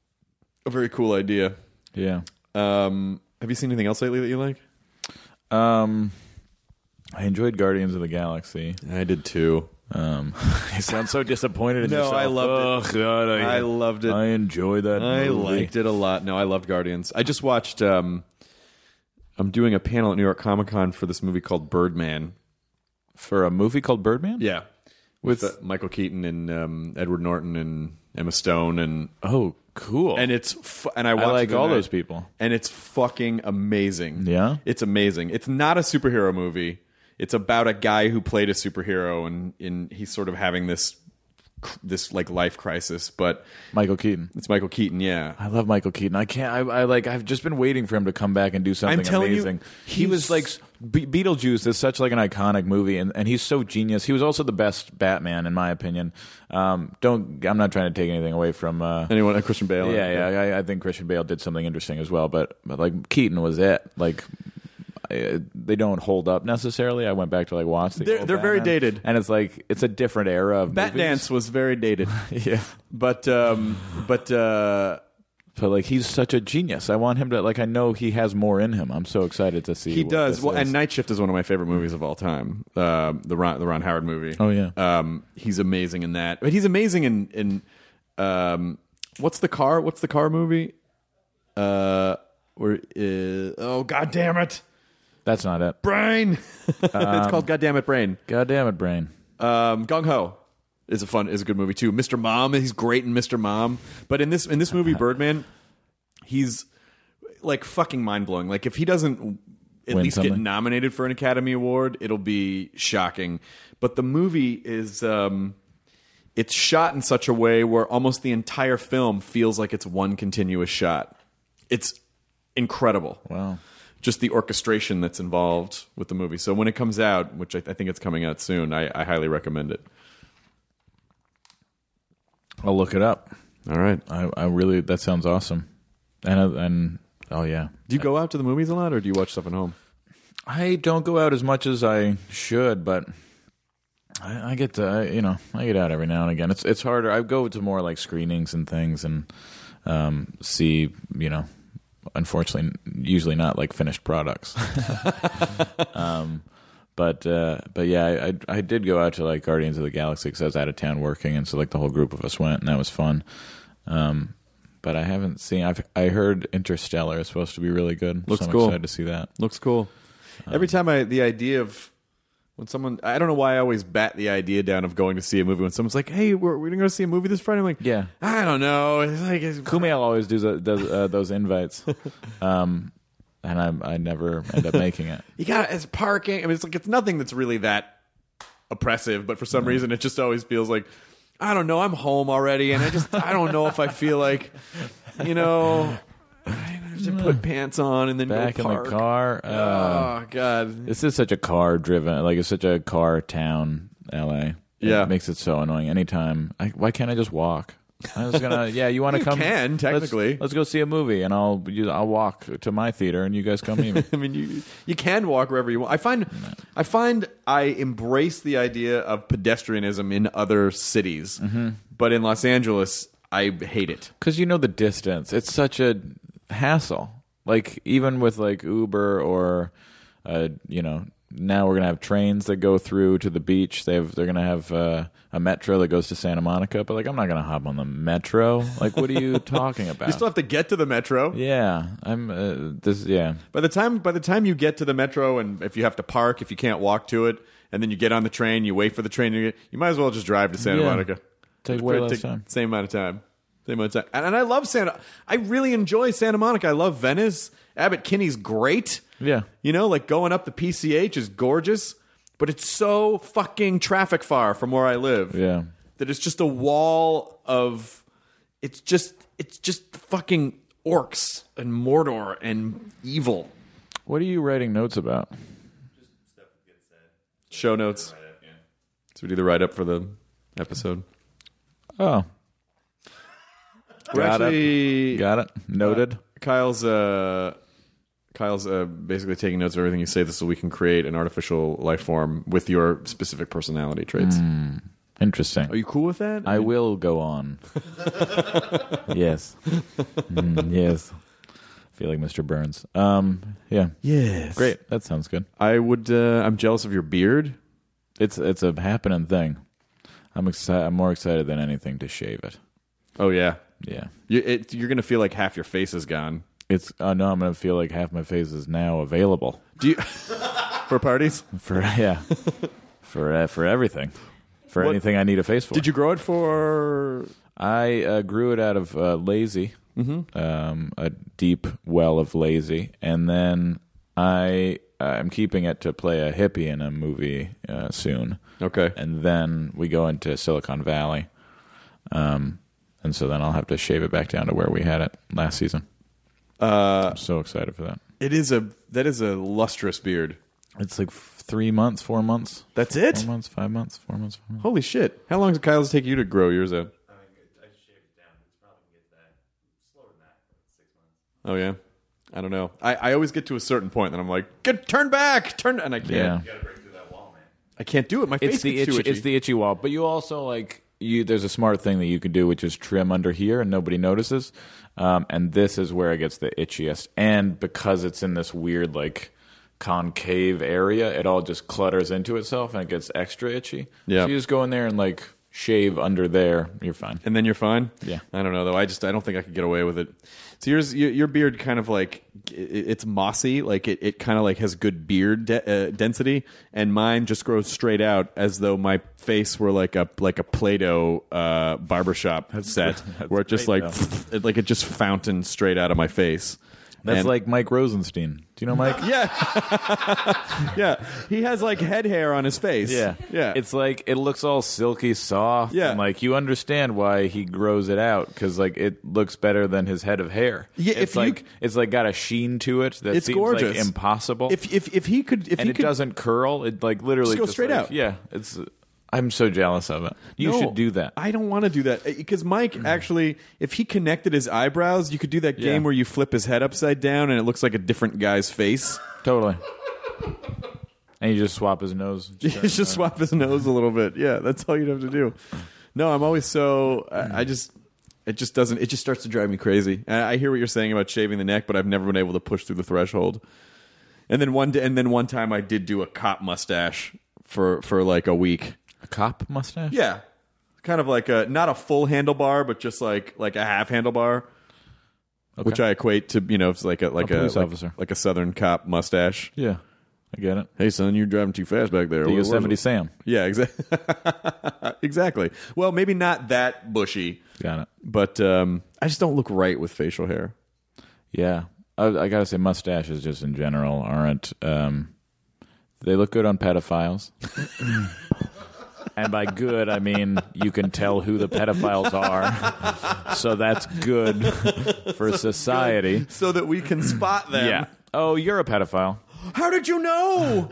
a very cool idea. Yeah. Um, have you seen anything else lately that you like? Um, I enjoyed Guardians of the Galaxy. I did too. Um, you sound so disappointed in No, yourself. I loved it. Oh, God, I, I loved it. I enjoyed that I movie. liked it a lot. No, I loved Guardians. I just watched. Um, I'm doing a panel at New York Comic Con for this movie called Birdman. For a movie called Birdman? Yeah, with, with uh, Michael Keaton and um, Edward Norton and Emma Stone and oh, cool. And it's fu- and I, watched I like it all tonight, those people. and it's fucking amazing. Yeah, it's amazing. It's not a superhero movie. It's about a guy who played a superhero, and in he's sort of having this this like life crisis. But Michael Keaton. It's Michael Keaton. Yeah, I love Michael Keaton. I can't. I, I like. I've just been waiting for him to come back and do something I'm telling you, amazing. he was like Be- Beetlejuice is such like an iconic movie, and, and he's so genius. He was also the best Batman, in my opinion. Um, don't. I'm not trying to take anything away from uh, anyone. Uh, Christian Bale. Yeah, yeah. I, I think Christian Bale did something interesting as well, but but like Keaton was it. Like. I, they don't hold up necessarily. I went back to like watch the They're, old they're very Batman, dated, and it's like it's a different era of Bat movies. Dance was very dated. Yeah, but um, but uh, but like he's such a genius. I want him to like. I know he has more in him. I'm so excited to see. He what does. this Well, is. and Night Shift is one of my favorite movies of all time. Uh, the Ron the Ron Howard movie. Oh yeah. Um, he's amazing in that. But he's amazing in in um, what's the car? What's the car movie? Uh, where is, oh god damn it. That's not it. Brain. It's Um, called Goddamn It Brain. Goddamn it, Brain. Um, Gung Ho is a fun is a good movie too. Mister Mom, he's great in Mister Mom. But in this in this movie Birdman, he's like fucking mind blowing. Like if he doesn't at Win least something. get nominated for an Academy Award, it'll be shocking. But the movie is um, it's shot in such a way where almost the entire film feels like it's one continuous shot. It's incredible. Wow. Just the orchestration that's involved with the movie. So when it comes out, which I, I think it's coming out soon, I, I highly recommend it. I'll look it up. All right. I, I really that sounds awesome. And uh, and oh yeah. Do you go out to the movies a lot, or do you watch stuff at home? I don't go out as much as I should, but I, I get to I, you know I get out every now and again. It's it's harder. I go to more like screenings and things and um, see you know. Unfortunately, usually not like finished products. um, but uh, but yeah, I, I I did go out to like Guardians of the Galaxy because I was out of town working, and so like the whole group of us went, and that was fun. Um, but I haven't seen. I've I heard Interstellar is supposed to be really good. Looks so I'm cool. excited to see that. Looks cool. Um, Every time I the idea of when someone I don't know why I always bat the idea down of going to see a movie when someone's like, "Hey, we're we're gonna go see a movie this Friday." I'm like, Yeah. I don't know. It's like it's, Kumail always does, uh, does uh, those invites, um, and I I never end up making it. you got it's parking. I mean, it's like it's nothing that's really that oppressive, but for some reason, it just always feels like I don't know. I'm home already, and I just I don't know if I feel like you know. I have to put pants on and then Back go in park. the car. Uh, Oh god, This is such a car driven, like it's such a car town, L A. Yeah. It makes it so annoying. Anytime, I, why can't I just walk? I was gonna, yeah. You want to You come? can, Let's- technically. Let's, go see a movie, and I'll you- I'll walk to my theater, and you guys come meet me. I mean, you you can walk wherever you want. I find I find I embrace the idea of pedestrianism in other cities, but in Los Angeles, I hate it. Because you know the distance. It's such a hassle. Like even with like Uber or, uh, you know, now we're gonna have trains that go through to the beach. They have they're gonna have uh, a metro that goes to Santa Monica. But like I'm not gonna hop on the metro. Like what are you talking about? You still have to get to the metro. Yeah, I'm. Uh, this yeah. By the time by the time you get to the metro, and if you have to park, if you can't walk to it, and then you get on the train, you wait for the train to get, you might as well just drive to Santa Yeah. Monica. Take Just way put- less take time. Same amount of time. Same amount of time. And, and I love Santa. I really enjoy Santa Monica. I love Venice. Abbott Kinney's great. Yeah. You know, like going up the P C H is gorgeous, but it's so fucking traffic far from where I live. Yeah. That it's just a wall of it's just it's just fucking orcs and Mordor and evil. What are you writing notes about? Show notes. So we do the write up for the episode. Oh, We're got actually it. Got it. Noted. Uh, Kyle's uh Kyle's uh, basically taking notes of everything you say, so we can create an artificial life form with your specific personality traits. Mm, interesting. Are you cool with that? I will go on. Yes. Mm, yes. I feel like Mister Burns. Um, yeah. Yes. Great. That sounds good. I would. Uh, I'm jealous of your beard. It's it's a happening thing. I'm excited. I'm more excited than anything to shave it. Oh yeah, yeah. You, it, you're gonna feel like half your face is gone. It's. I uh, know. I'm gonna feel like half my face is now available. Do you for parties? For yeah. for uh, for everything. For what, anything I need a face for. Did you grow it for? I uh, grew it out of uh, lazy, mm-hmm. um, a deep well of lazy, and then I. I'm keeping it to play a hippie in a movie uh, soon. Okay. And then we go into Silicon Valley. Um, and so then I'll have to shave it back down to where we had it last season. Uh, I'm so excited for that. It is a that is a lustrous beard. It's like f- three months, four months. That's it? Four months, five months, four months, five months. Holy shit. How long does Kyle's take you to grow yours out? I mean, I shaved it down. It's probably going to get that slower than that. Six months. Oh, yeah? I don't know. I, I always get to a certain point, and I'm like, Get, turn back, turn, and I can't. Yeah. You got to break through that wall, man. I can't do it. My face It's the gets itchy, too itchy. it's the itchy wall. But you also like you. There's a smart thing that you could do, which is trim under here, and nobody notices. Um, and this is where it gets the itchiest. And because it's in this weird like concave area, it all just clutters into itself, and it gets extra itchy. Yeah. So you just go in there and like shave under there. You're fine. And then you're fine? Yeah. I don't know, though. I just I don't think I could get away with it. So yours, your, your beard kind of like, it, it's mossy. Like it, it kind of like has good beard de- uh, density. And mine just grows straight out as though my face were like a like a Play-Doh uh, barbershop set. That's where it just great, like, it, like it just fountained straight out of my face. That's And- like Mike Rosenstein. Do you know Mike? Yeah. Yeah. He has like head hair on his face. Yeah. Yeah. It's like it looks all silky soft. Yeah. And like you understand why he grows it out because like it looks better than his head of hair. Yeah, It's if you- like it's like got a sheen to it that It's seems gorgeous. like impossible. if if if he could if and he it could doesn't curl. It like literally Just go straight like- out. Yeah. It's I'm so jealous of it. You No, should do that. I don't want to do that because Mike actually, if he connected his eyebrows, you could do that game Yeah. where you flip his head upside down and it looks like a different guy's face. Totally. And you just swap his nose. You just swap his nose a little bit. Yeah, that's all you'd have to do. No, I'm always so. I, I just. It just doesn't. It just starts to drive me crazy. And I hear what you're saying about shaving the neck, but I've never been able to push through the threshold. And then one day, and then one time, I did do a cop mustache for for like a week. A cop mustache? Yeah, kind of like a not a full handlebar, but just like like a half handlebar, Okay. which I equate to you know it's like a like A a, police like, officer. like a Southern cop mustache. Yeah. I get it. Hey son, you're driving too fast back there. The Where- where's Yosemite it? Sam. Yeah, exactly. Exactly. Well, maybe not that bushy, Got it. but um, I just don't look right with facial hair. Yeah, I, I gotta say, mustaches just in general aren't. Um, they look good on pedophiles, and by good I mean you can tell who the pedophiles are, so that's good for society. So that we can spot them. Yeah. Oh, you're a pedophile. How did you know?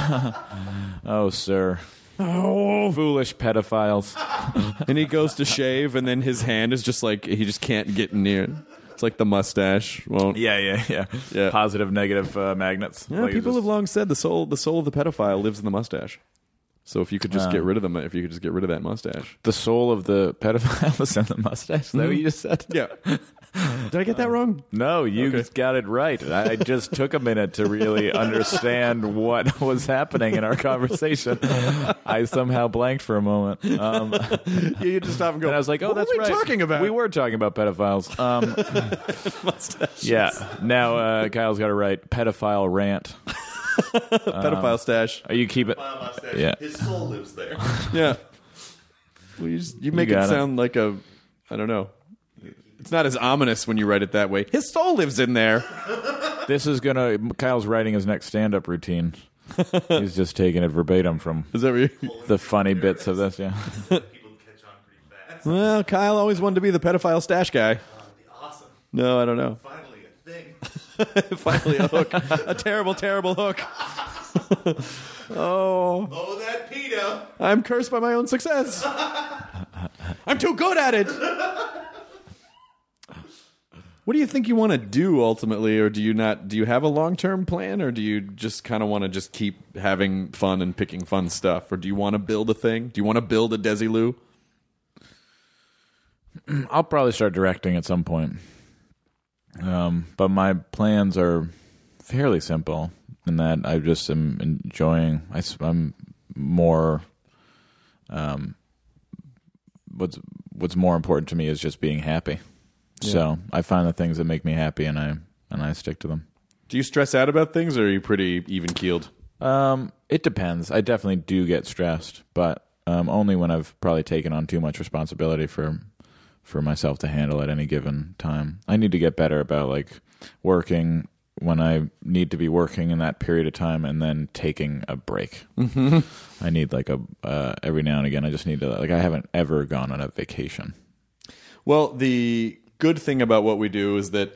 Oh, sir. Oh, foolish pedophiles. And he goes to shave, and then his hand is just like he just can't get near. It's like the mustache won't. Yeah, yeah, yeah. Yeah. Positive, negative uh, magnets. Yeah, Like it's people just- have long said the soul the soul of the pedophile lives in the mustache. So if you could just Uh. get rid of them, if you could just get rid of that mustache. The soul of the pedophile is in the mustache. Is that what you just said? Yeah. Did I get that wrong? No, you Okay. got it right. I just took a minute to really understand what was happening in our conversation. I somehow blanked for a moment. Um, Yeah, you just stop and go. and I was like, oh, what that's were we right. talking about? We were talking about pedophiles. Um, mustaches. yeah. Now uh, Kyle's got it right. Pedophile rant. Pedophile stash. Are you keep it? Mustache. Yeah. His soul lives there. Yeah. Well, you, just, you make You it got it. sound like a, I don't know. It's not as ominous when you write it that way. His soul lives in there. This is gonna. Kyle's writing his next stand-up routine. He's just taking it verbatim from Is that what you? the funny bits of this. Yeah. People catch on pretty fast. Well, Kyle always wanted to be the pedophile stash guy. Oh, it'd be awesome. No, I don't know. Finally, a thing. Finally, a hook. A terrible, terrible hook. Oh, Oh, that pedo. I'm cursed by my own success. I'm too good at it. What do you think you want to do ultimately, or do you not? Do you have a long-term plan, or do you just kind of want to just keep having fun and picking fun stuff, or do you want to build a thing? Do you want to build a Desilu? I'll probably start directing at some point, um, but my plans are fairly simple in that I just am enjoying. I, I'm more. Um, what's what's more important to me is just being happy. Yeah. So I find the things that make me happy, and I and I stick to them. Do you stress out about things, or are you pretty even keeled? Um, it depends. I definitely do get stressed, but um, only when I've probably taken on too much responsibility for for myself to handle at any given time. I need to get better about like working when I need to be working in that period of time, and then taking a break. Mm-hmm. I need like a uh, every now and again. I just need to like I haven't ever gone on a vacation. Well, the good thing about what we do is that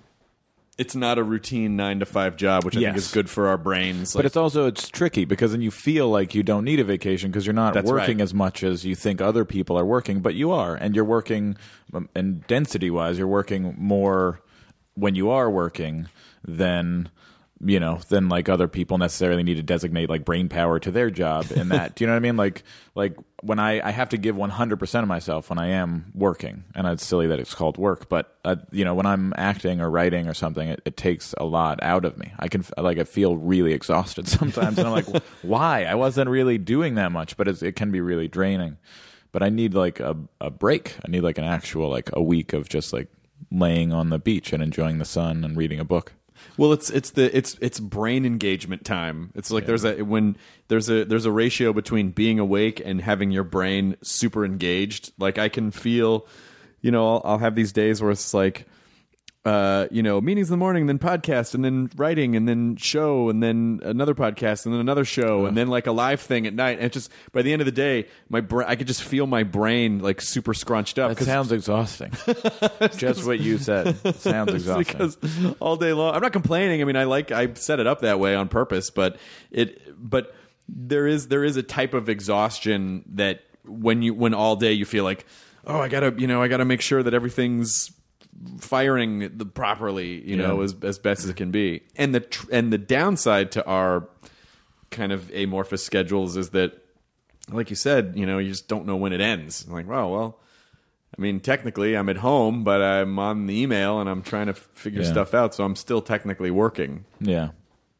it's not a routine nine to five job, which I yes. think is good for our brains. But like, it's also it's tricky because then you feel like you don't need a vacation because you're not That's working right. as much as you think other people are working, but you are, and you're working, um, and density wise, you're working more when you are working than you know than like other people necessarily need to designate like brain power to their job in that. Do you know what I mean? Like like when I, I have to give one hundred percent of myself when I am working, and it's silly that it's called work, but uh, you know when I'm acting or writing or something, it, it takes a lot out of me. I can like I feel really exhausted sometimes, and I'm like, why? I wasn't really doing that much, but it's, it can be really draining. But I need like a a break. I need like an actual like a week of just like laying on the beach and enjoying the sun and reading a book. Well, it's it's the it's it's brain engagement time. It's like yeah. there's a when there's a there's a ratio between being awake and having your brain super engaged. Like I can feel, you know, I'll, I'll have these days where it's like, uh, you know, meetings in the morning, then podcast, and then writing, and then show, and then another podcast, and then another show, and then like a live thing at night. And it just by the end of the day, my bra- I could just feel my brain like super scrunched up. That sounds exhausting. Just what you said sounds exhausting. Because all day long, I'm not complaining. I mean, I like I set it up that way on purpose, but it but there is there is a type of exhaustion that when you when all day you feel like, oh, I gotta you know I gotta make sure that everything's firing the properly, you know, yeah. as as best as it can be. And the tr- and the downside to our kind of amorphous schedules is that, like you said, you know, you just don't know when it ends. I'm like, wow, well, I mean, technically I'm at home, but I'm on the email and I'm trying to figure yeah. stuff out, so I'm still technically working. Yeah.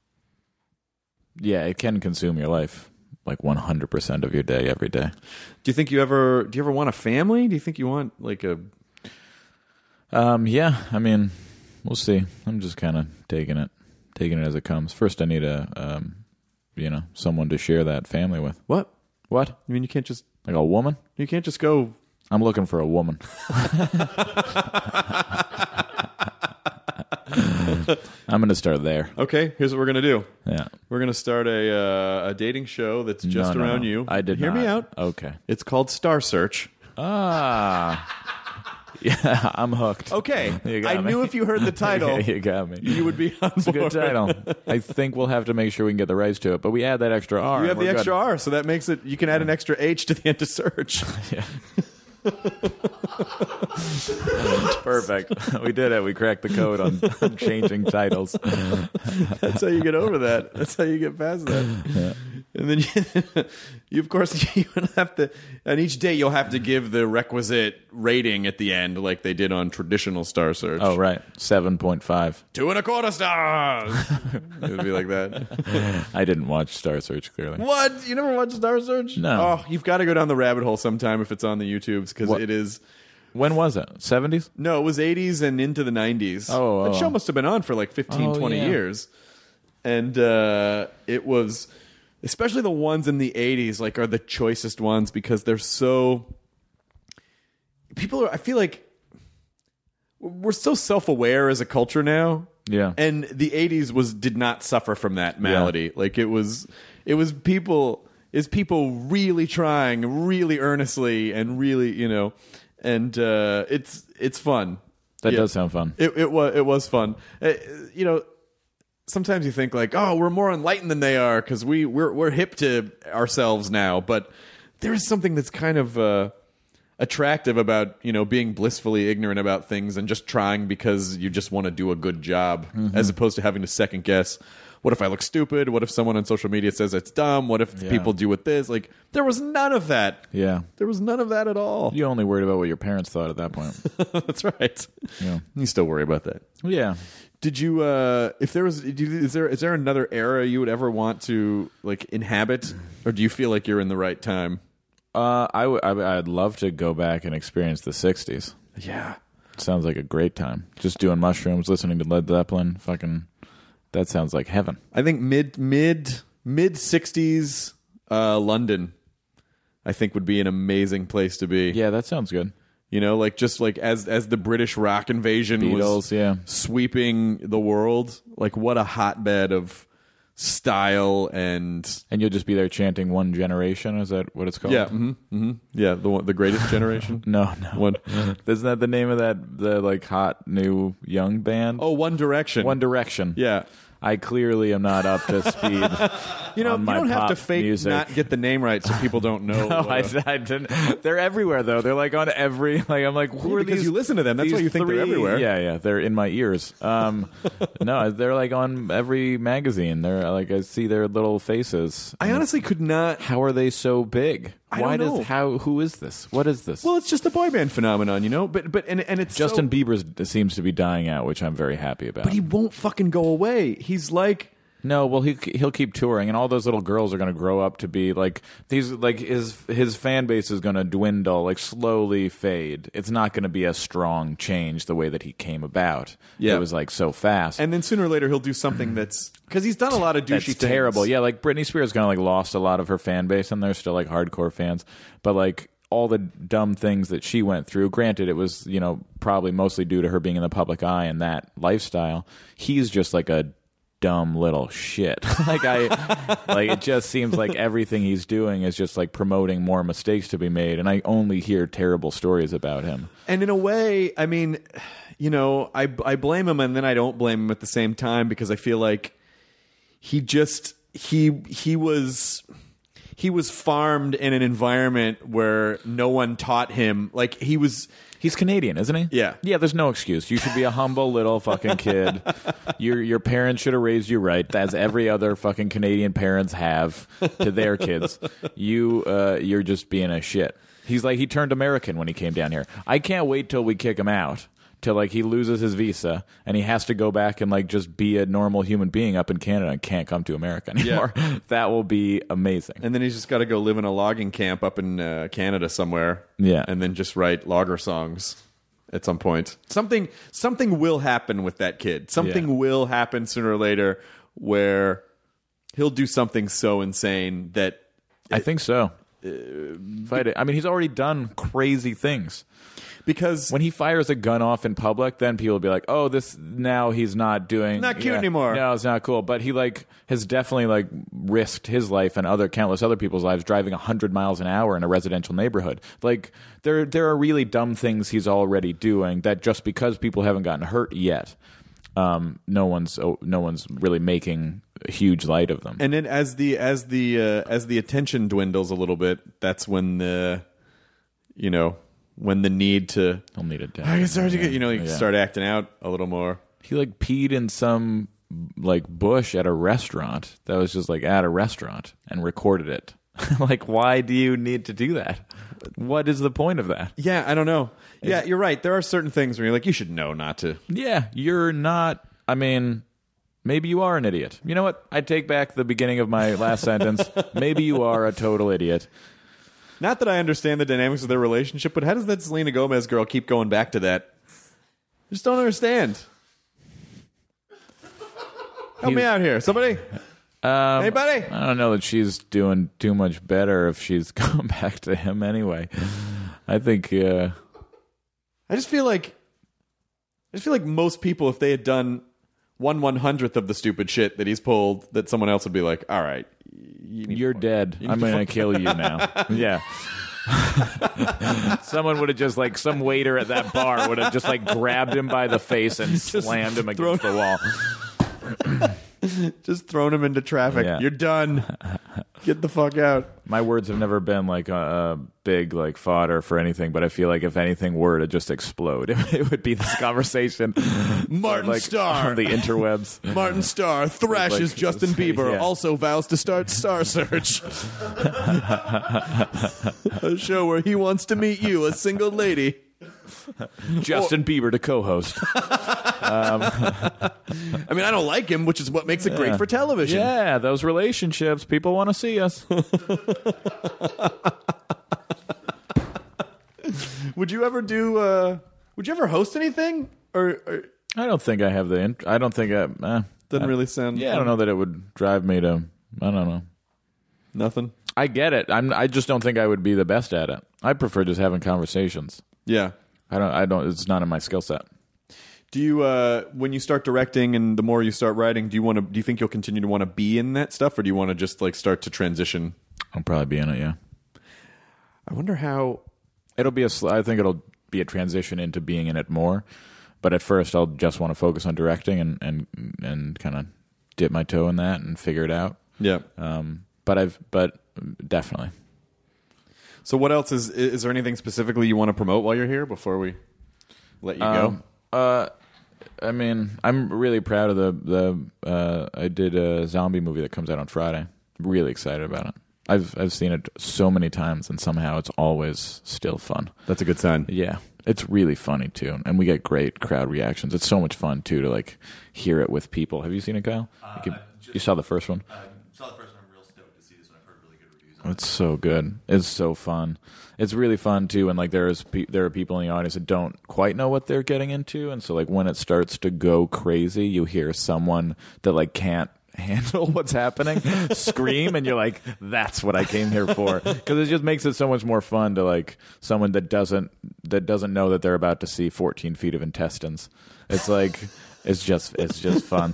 Yeah, it can consume your life, like one hundred percent of your day every day. Do you think you ever do you ever want a family? Do you think you want like a Um, yeah, I mean, we'll see. I'm just kind of taking it, taking it as it comes. First, I need a, um, you know, someone to share that family with. What? What? I mean, you can't just like a woman. You can't just go. I'm looking for a woman. I'm going to start there. Okay, here's what we're going to do. Yeah, we're going to start a uh, a dating show that's just no, no, around no. you. I did hear not. me out. Okay, it's called Star Search. Ah. Yeah, I'm hooked. Okay. I me. knew if you heard the title, you got me. You would be on It's a board. good title. I think we'll have to make sure we can get the rights to it, but we add that extra R. You have and the we're extra good. R, so that makes it. You can add an extra H to the end of search. Yeah. Perfect. We did it. We cracked the code on, on changing titles. That's how you get over that. That's how you get past that. Yeah. And then you, you, of course, you have to. On each day, you'll have to give the requisite rating at the end, like they did on traditional Star Search. Oh, right, seven point five. Two and a quarter stars. It would be like that. I didn't watch Star Search, clearly. What? You never watched Star Search? No. Oh, you've got to go down the rabbit hole sometime if it's on the YouTubes, because it is. When was it? seventies? No, it was eighties and into the nineties. Oh, that oh. show must have been on for like fifteen, Oh, twenty yeah. years. And uh, it was, especially the ones in the eighties, like are the choicest ones because they're so. People are, I feel like we're so self-aware as a culture now. Yeah. And the eighties was did not suffer from that malady. Yeah. Like it was it was people is people really trying really earnestly and really, you know, and uh, it's it's fun. That Yeah. does sound fun. It it was it was fun. Uh, you know, sometimes you think like, "Oh, we're more enlightened than they are cuz we we're we're hip to ourselves now." But there is something that's kind of uh, attractive about, you know, being blissfully ignorant about things and just trying because you just want to do a good job, Mhm. as opposed to having to second guess. What if I look stupid? What if someone on social media says it's dumb? What if Yeah. people do with this? Like, there was none of that. Yeah. There was none of that at all. You only worried about what your parents thought at that point. That's right. Yeah. You still worry about that. Yeah. Did you? Uh, if there was, do you, is there is there another era you would ever want to like inhabit, or do you feel like you're in the right time? Uh, I w- I, I'd love to go back and experience the sixties. Yeah. Sounds like a great time. Just doing mushrooms, listening to Led Zeppelin. Fucking, that sounds like heaven. I think mid mid mid sixties uh, London, I think would be an amazing place to be. Yeah, that sounds good. You know, like just like as as the British rock invasion Beatles, was yeah. sweeping the world, like what a hotbed of style and And you'll just be there chanting One Generation. Is that what it's called? yeah, mm-hmm, mm-hmm. yeah, the one, the greatest generation. No, no. One. Isn't that the name of that the like hot new young band? Oh, One Direction. One Direction. Yeah. I clearly am not up to speed. You know, on you my don't have to pop fake music. not get the name right so people don't know. No, what I, a- I didn't. They're everywhere though. They're like on every. Like I'm like, who Yeah, are because these? you listen to them. That's these why you think they're three- everywhere. Yeah, yeah. They're in my ears. Um, no, they're like on every magazine. They're like I see their little faces. I honestly could not. How are they so big? I Why don't does know. how? Who is this? What is this? Well, it's just the boy band phenomenon, you know. But but and and it's Justin so, Bieber seems to be dying out, which I'm very happy about. but he won't fucking go away. He's like. No, well he he'll keep touring, and all those little girls are going to grow up to be like these. Like his his fan base is going to dwindle, like slowly fade. It's not going to be a strong change the way that he came about. Yeah. It was like so fast. And then sooner or later he'll do something that's because he's done a lot of douchey That's things. terrible. Yeah, like Britney Spears kind of like lost a lot of her fan base, and they're still like hardcore fans. But like all the dumb things that she went through, granted, it was you know probably mostly due to her being in the public eye and that lifestyle. He's just like a dumb little shit. like I like it just seems like everything he's doing is just like promoting more mistakes to be made, and I only hear terrible stories about him. And in a way, I mean, you know, I I blame him and then I don't blame him at the same time because I feel like he just he he was he was farmed in an environment where no one taught him. Like he was He's Canadian, isn't he? Yeah. Yeah, there's no excuse. You should be a humble little fucking kid. Your your parents should have raised you right, as every other fucking Canadian parents have to their kids. You uh, you're just being a shit. He's like he turned American when he came down here. I can't wait till we kick him out. Till like he loses his visa and he has to go back and like just be a normal human being up in Canada and can't come to America anymore. Yeah. That will be amazing. And then he's just got to go live in a logging camp up in uh, Canada somewhere. Yeah. And then just write logger songs at some point. Something something will happen with that kid. Something Yeah. will happen sooner or later where he'll do something so insane that I think so. Fight it. I mean, he's already done crazy things. Because when he fires a gun off in public, then people will be like, "Oh, this now he's not doing not cute yeah, anymore." No, it's not cool. But he like has definitely like risked his life and other countless other people's lives driving a hundred miles an hour in a residential neighborhood. Like there, there are really dumb things he's already doing that just because people haven't gotten hurt yet, um, no one's oh, no one's really making a huge light of them. And then as the as the uh, as the attention dwindles a little bit, that's when the you know. When the need to, He'll need it down. I can start to get, you know, you Yeah. start acting out a little more. He like peed in some like bush at a restaurant that was just like at a restaurant and recorded it. Like, why do you need to do that? What is the point of that? Yeah, I don't know. Yeah, you're right. There are certain things where you're like, you should know not to. Yeah, you're not. I mean, maybe you are an idiot. You know what? I take back the beginning of my last sentence. Maybe you are a total idiot. Not that I understand the dynamics of their relationship, but how does that Selena Gomez girl keep going back to that? I just don't understand. Help me He's- out here. Somebody? Um, Anybody? I don't know that she's doing too much better if she's going back to him anyway. I think. Uh, I just feel like I just feel like most people, if they had done one one hundredth of the stupid shit that he's pulled, that someone else would be like, all right, you need you're to- dead. you need I'm to going to fuck- kill you now. Yeah. Someone would have just like some waiter at that bar would have just like grabbed him by the face and slammed him against the wall. Just thrown him into traffic. Yeah. You're done. Get the fuck out. My words have never been like a, a big like fodder for anything, but I feel like if anything were to just explode, it, it would be this conversation. Martin like, Starr on the interwebs. Martin Starr thrashes Like, Justin Bieber. yeah. Also vows to start Star Search, a show where he wants to meet you, a single lady. Justin Bieber to co-host. um, I mean, I don't like him, which is what makes it great Yeah. for television. Yeah, those relationships. People want to see us. Would you ever do? Uh, would you ever host anything? Or, or I don't think I have the. Int- I don't think I. Eh, doesn't I, really sound. Yeah, I don't know that it would drive me to. I don't know. Nothing. I get it. I'm. I just don't think I would be the best at it. I prefer just having conversations. Yeah. I don't. I don't. It's not in my skill set. Do you, uh, when you start directing and the more you start writing, do you want to? Do you think you'll continue to want to be in that stuff, or do you want to just like start to transition? I'll probably be in it. Yeah. I wonder how. It'll be a. Sl- I think it'll be a transition into being in it more. But at first, I'll just want to focus on directing and and and kind of dip my toe in that and figure it out. Yeah. Um. But I've. But definitely. So what else is? Is there anything specifically you want to promote while you're here before we let you Um, go? Uh. I mean, I'm really proud of the the. Uh, I did a zombie movie that comes out on Friday. Really excited about it. I've I've seen it so many times, and somehow it's always still fun. That's a good sign. Yeah, it's really funny too, and we get great crowd reactions. It's so much fun too to like hear it with people. Have you seen it, Kyle? Uh, you, could, just, you saw the first one. I saw the first one. I'm real stoked to see this one. I've heard really good reviews on it. It's so good. It's so fun. It's really fun too, and like there's pe- there are people in the audience that don't quite know what they're getting into, and so like when it starts to go crazy, you hear someone that like can't handle what's happening scream, and you're like, that's what I came here for, because it just makes it so much more fun to like someone that doesn't that doesn't know that they're about to see fourteen feet of intestines. It's like it's just it's just fun.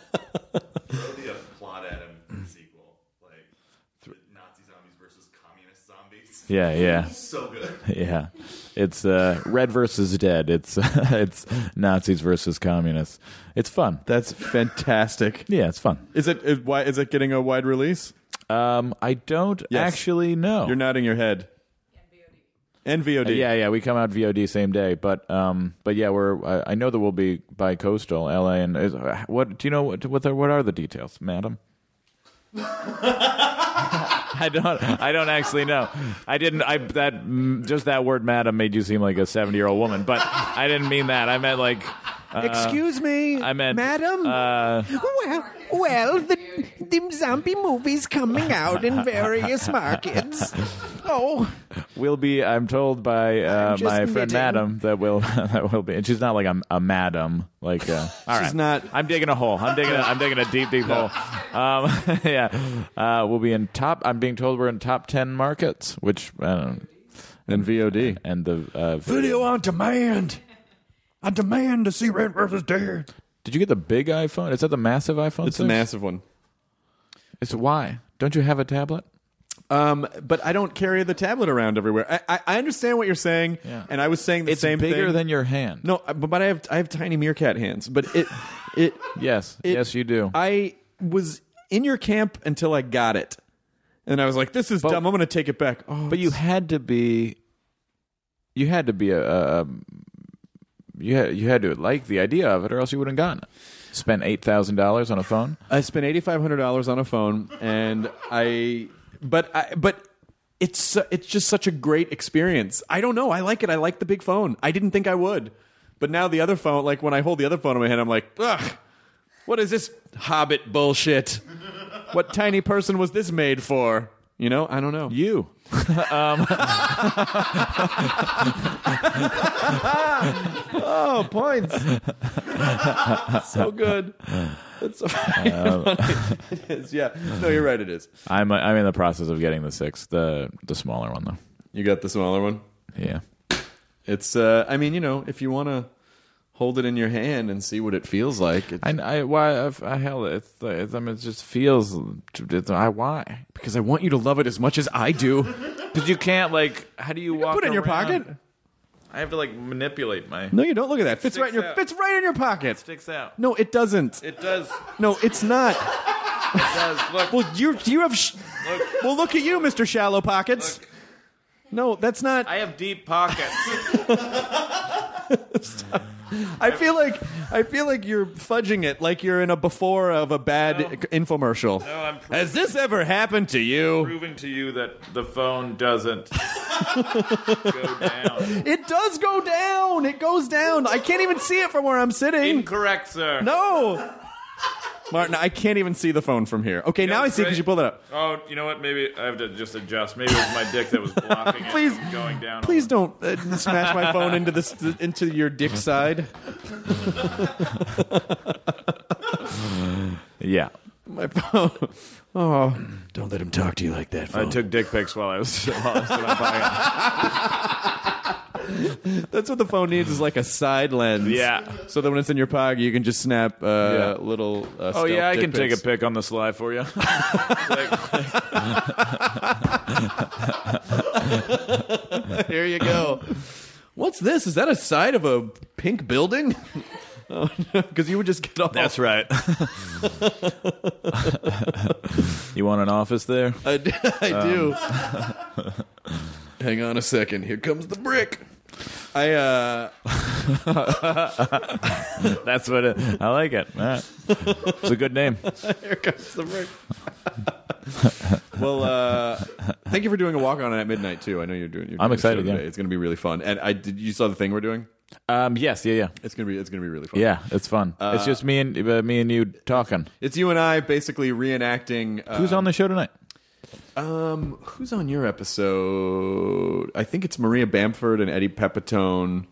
Throw the plot at him in the sequel, like Nazi zombies versus communist zombies. Yeah, yeah. So good. Yeah, it's uh, red versus dead. It's it's Nazis versus communists. It's fun. That's fantastic. Yeah, it's fun. Is it? Is, why is it getting a wide release? Um, I don't Yes. actually know. You're nodding your head. And V O D. Uh, yeah, yeah, we come out V O D same day, but um, but yeah, we're. I, I know that we'll be bi-coastal, L A, and is, uh, what do you know? What what, the, what are the details, madam? I don't. I don't actually know. I didn't. I that mm, just that word, madam, made you seem like a seventy-year-old woman, but I didn't mean that. I meant like. Uh, Excuse me, I meant, madam. Uh, well, well, the, the zombie movie's coming out in various markets. Oh, we'll be. I'm told by uh, I'm just my friend knitting. Madam that will that will be. And she's not like a, a madam. Like uh, all She's right. not. I'm digging a hole. I'm digging. A, I'm digging a deep, deep hole. Um, yeah. Uh, we'll be in top. I'm being told we're in top ten markets, which I don't know. And V O D. And the uh, video on demand. I demand to see Red versus Dead. Did you get the big iPhone? Is that the massive iPhone? It's the six? massive one. It's why? Don't you have a tablet? Um, but I don't carry the tablet around everywhere. I, I, I understand what you're saying, Yeah. and I was saying the It's same bigger thing. than your hand. No, but but I have I have tiny meerkat hands. But it it Yes. it, yes, you do. I was in your camp until I got it, and I was like, "This is But- dumb. I'm going to take it back." Oh, But you it's- had to be. You had to be a. a, a you had you had to like the idea of it, or else you wouldn't have gotten it. Spent eight thousand dollars on a phone. I spent eighty five hundred dollars on a phone, and I but I but. It's su- it's just such a great experience. I don't know. I like it. I like the big phone. I didn't think I would, but now the other phone, like when I hold the other phone in my hand, I'm like, ugh, what is this Hobbit bullshit? What tiny person was this made for? You know, I don't know. You. um, oh, points. So good. That's so funny. It is. Yeah. No, you're right. It is. I'm I'm in the process of getting the six, the the smaller one though. You got the smaller one. Yeah. It's. Uh, I mean, you know, if you want to hold it in your hand and see what it feels like. It's, I, I why I, I hell it's, it's I mean it just feels it's, I why because I want you to love it as much as I do. because you can't like how do you, You walk put it in your around? pocket. I have to like manipulate my No, you don't. Look at that. Fits Sticks right in your. out. Fits right in your pocket. sticks out. No, it doesn't. It does. No, it's not. It does. Look. Well, you you have. Sh- look. Well, look at you, Mister Shallow Pockets. Look. No, that's not. I have deep pockets. I feel like I feel like you're fudging it, like you're in a before of a bad No. infomercial. No, I'm proving, Has this ever happened to you? proving to you that the phone doesn't go down. It does go down. It goes down. I can't even see it from where I'm sitting. Incorrect, sir. No. Martin, I can't even see the phone from here. Okay, You know now I what's see great? because you pulled it up. Oh, you know what? Maybe I have to just adjust. Maybe it was my dick that was blocking it Please- from going down. Please don't uh, smash my phone into this into your dick side. Yeah. My phone. Oh, don't let him talk to you like that. I Phone. took dick pics while I was while I was sitting on pocket. That's what the phone needs is like a side lens. Yeah. So that when it's in your pocket, you can just snap uh, Yeah. little. Uh, Oh yeah, I stealth can dick take a pics. pic on the sly for you. Here you go. What's this? Is that a side of a pink building? Because you would just get off. That's right. You want an office there? I, d- I do. Hang on a second. Here comes the brick. I uh That's what it, I like it. All right. It's a good name. here comes the brick. Well, uh thank you for doing a walk on it at midnight too. I know you're doing. You're I'm doing a show excited, yeah. today. It's going to be really fun. And I did. You saw the thing we're doing? Um, yes, yeah, yeah, It's gonna be. It's gonna be really fun. yeah. It's fun. it's just me and uh, me and you talking. It's you and I basically reenacting. Uh, Who's on the show tonight? Um, who's on your episode? I think it's Maria Bamford and Eddie Pepitone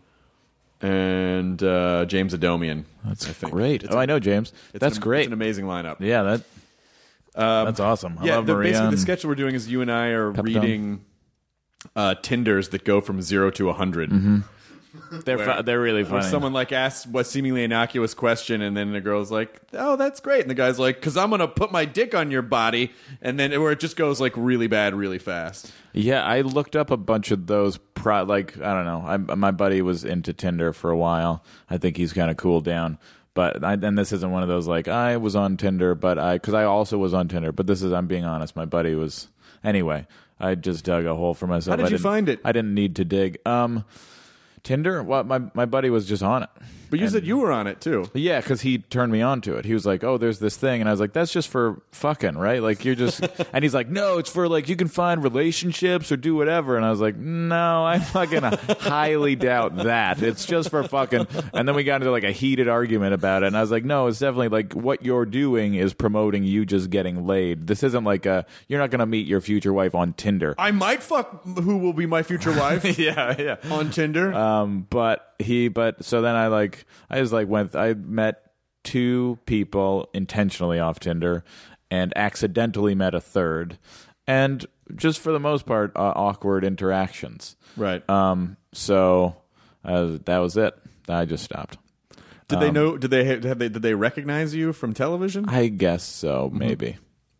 and uh, James Adomian. That's I think. great. It's Oh, a- I know James. it's That's an, great. It's an amazing lineup. Yeah, that. that's awesome. I yeah, love the, Maria. basically the and- sketch that we're doing is you and I are Pepitone. reading uh, Tinders that go from zero to a hundred. They're where- fu- they're really Where funny. someone like asks what seemingly innocuous question, and then the girl's like, "Oh, that's great," and the guy's like, "Cause I'm gonna put my dick on your body," and then where it just goes like really bad, really fast. Yeah, I looked up a bunch of those. Pro- like I don't know. I, my buddy was into Tinder for a while. I think he's kind of cooled down. But I, and this isn't one of those like I was on Tinder, but I because I also was on Tinder. But this is I'm being honest. My buddy was anyway. I just dug a hole for myself. How did I you didn't- find it? I didn't need to dig. Um, Tinder. Well, my my buddy was just on it. But you And- said you were on it too. Yeah, because he turned me on to it. He was like, "Oh, there's this thing," and I was like, "That's just for fucking, right? Like you're just." And he's like, "No, it's for like you can find relationships or do whatever." And I was like, "No, I fucking highly doubt that. It's just for fucking." And then we got into like a heated argument about it, and I was like, "No, it's definitely like what you're doing is promoting you just getting laid. This isn't like a you're not gonna meet your future wife on Tinder." I might fuck who will be my future wife yeah, yeah. on Tinder. Um, but he, but so then I like, I just like went, I met two people intentionally off Tinder and accidentally met a third. And just for the most part, uh, awkward interactions. right. Um, so uh, that was it. I just stopped. did they know? Did they have they? Did they recognize you from television? I guess so, maybe.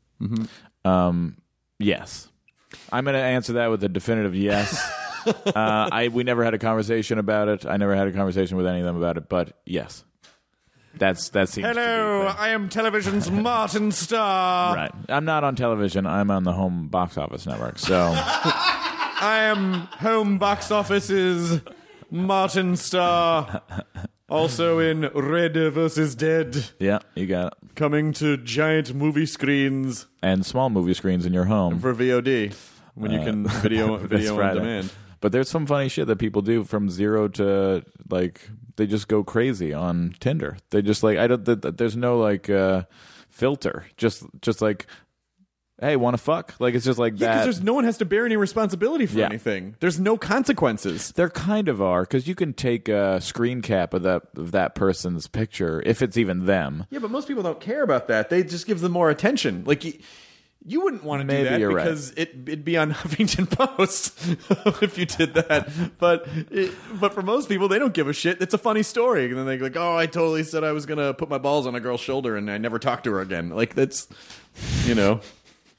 Um, yes. I'm going to answer that with a definitive yes. uh, I we never had a conversation about it. I never had a conversation with any of them about it, but yes. That's that seems to be Hello, the thing. I am television's Martin Starr. Right. I'm not on television. I'm on the home box office network. So I am home box office's Martin Starr. Also in Red versus Dead, yeah, you got it. coming to giant movie screens And small movie screens in your home. for V O D when you can video this video on Friday. demand. But there's some funny shit that people do from zero to like they just go crazy on Tinder. They just like I don't. Th- th- there's no like uh, filter. Just just like, hey, want to fuck? Like it's just like Yeah, that. because there's no one has to bear any responsibility for Yeah. anything. There's no consequences. There kind of are because you can take a screen cap of that of that person's picture if it's even them. Yeah, but most people don't care about that. They just give them more attention. Like you, you wouldn't want to do Maybe that you're right. because it, it'd be on Huffington Post if you did that. But it, but for most people, they don't give a shit. It's a funny story, and then they're like, "Oh, I totally said I was gonna put my balls on a girl's shoulder, and I never talked to her again." Like that's, you know.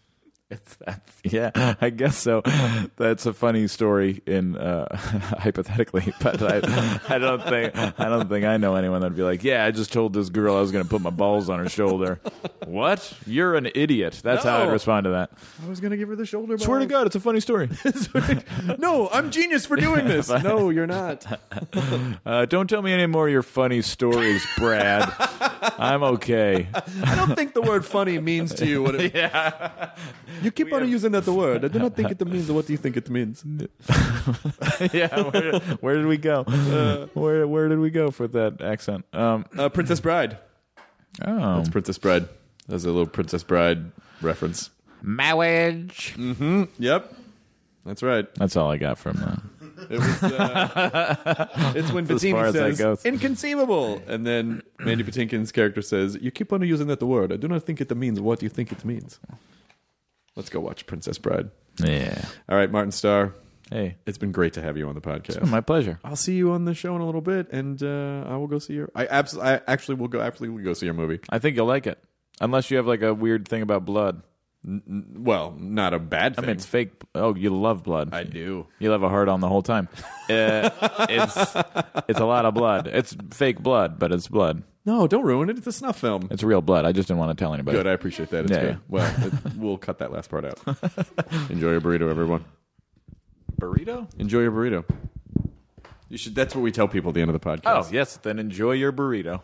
It's that, yeah, I guess so. That's a funny story in uh, hypothetically, but I, I don't think I don't think I know anyone that'd be like, yeah, I just told this girl I was going to put my balls on her shoulder. What? You're an idiot. That's No. how I'd respond to that. I was going to give her the shoulder. Swear to God, it's a funny story. No, I'm genius for doing this. No, you're not. Uh, don't tell me any more of your funny stories, Brad. I'm okay. I don't think the word funny means to you what it Yeah. You keep on using that word. I do not think it means what do you think it means. Yeah, where, where did we go? Uh, where where did we go for that accent? Um, uh, Princess Bride. Oh, That's Princess Bride. That's a little Princess Bride reference. marriage. Mm-hmm. Yep. That's right. That's all I got from that. It was. Uh, it's when As far Vizzini as that says goes. inconceivable, and then Mandy Patinkin's character says, "You keep on using that word. I do not think it means what you think it means." Let's go watch Princess Bride. Yeah. All right, Martin Starr. Hey, It's been great to have you on the podcast. it's been my pleasure. I'll see you on the show in a little bit, and uh, I will go see your. I absolutely, I actually will go. Absolutely, go see your movie. I think you'll like it, unless you have like a weird thing about blood. N- well, not a bad I thing. mean, it's fake. Oh, you love blood. I do. You'll have a hard on the whole time. Uh, it's it's a lot of blood. It's fake blood, but it's blood. No, don't ruin it. It's a snuff film. It's real blood. I just didn't want to tell anybody. Good. I appreciate that. It's Yeah, good. yeah. Well, it, we'll cut that last part out. Enjoy your burrito, everyone. Burrito? Enjoy your burrito. You should. That's what we tell people at the end of the podcast. Oh, yes. Then enjoy your burrito.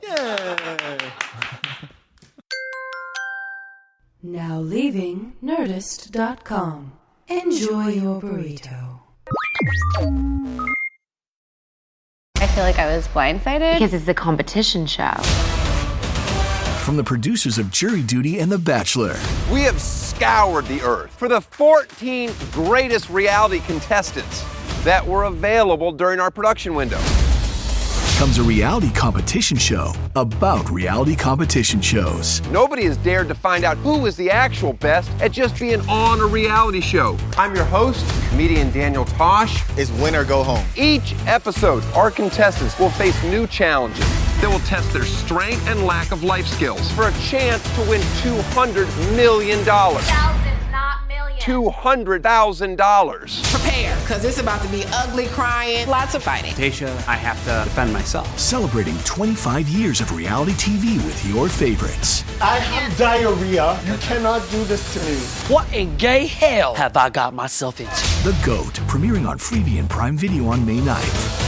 Now leaving Nerdist dot com. Enjoy your burrito. I feel like I was blindsided because it's a competition show. From the producers of Jury Duty and The Bachelor, We have scoured the earth for the fourteen greatest reality contestants that were available during our production window. comes a reality competition show about reality competition shows. Nobody has dared to find out who is the actual best at just being on a reality show. I'm your host, comedian Daniel Tosh. It's win or go home. Each episode, our contestants will face new challenges that will test their strength and lack of life skills for a chance to win two hundred million dollars. Thousands, not millions. two hundred thousand dollars. Prepare, because it's about to be ugly, crying, lots of fighting. Tasha, I have to defend myself. Celebrating twenty-five years of reality T V with your favorites. I have diarrhea. You cannot do this to me. What in gay hell have I got myself into? The GOAT, premiering on Freevee and Prime Video on May ninth.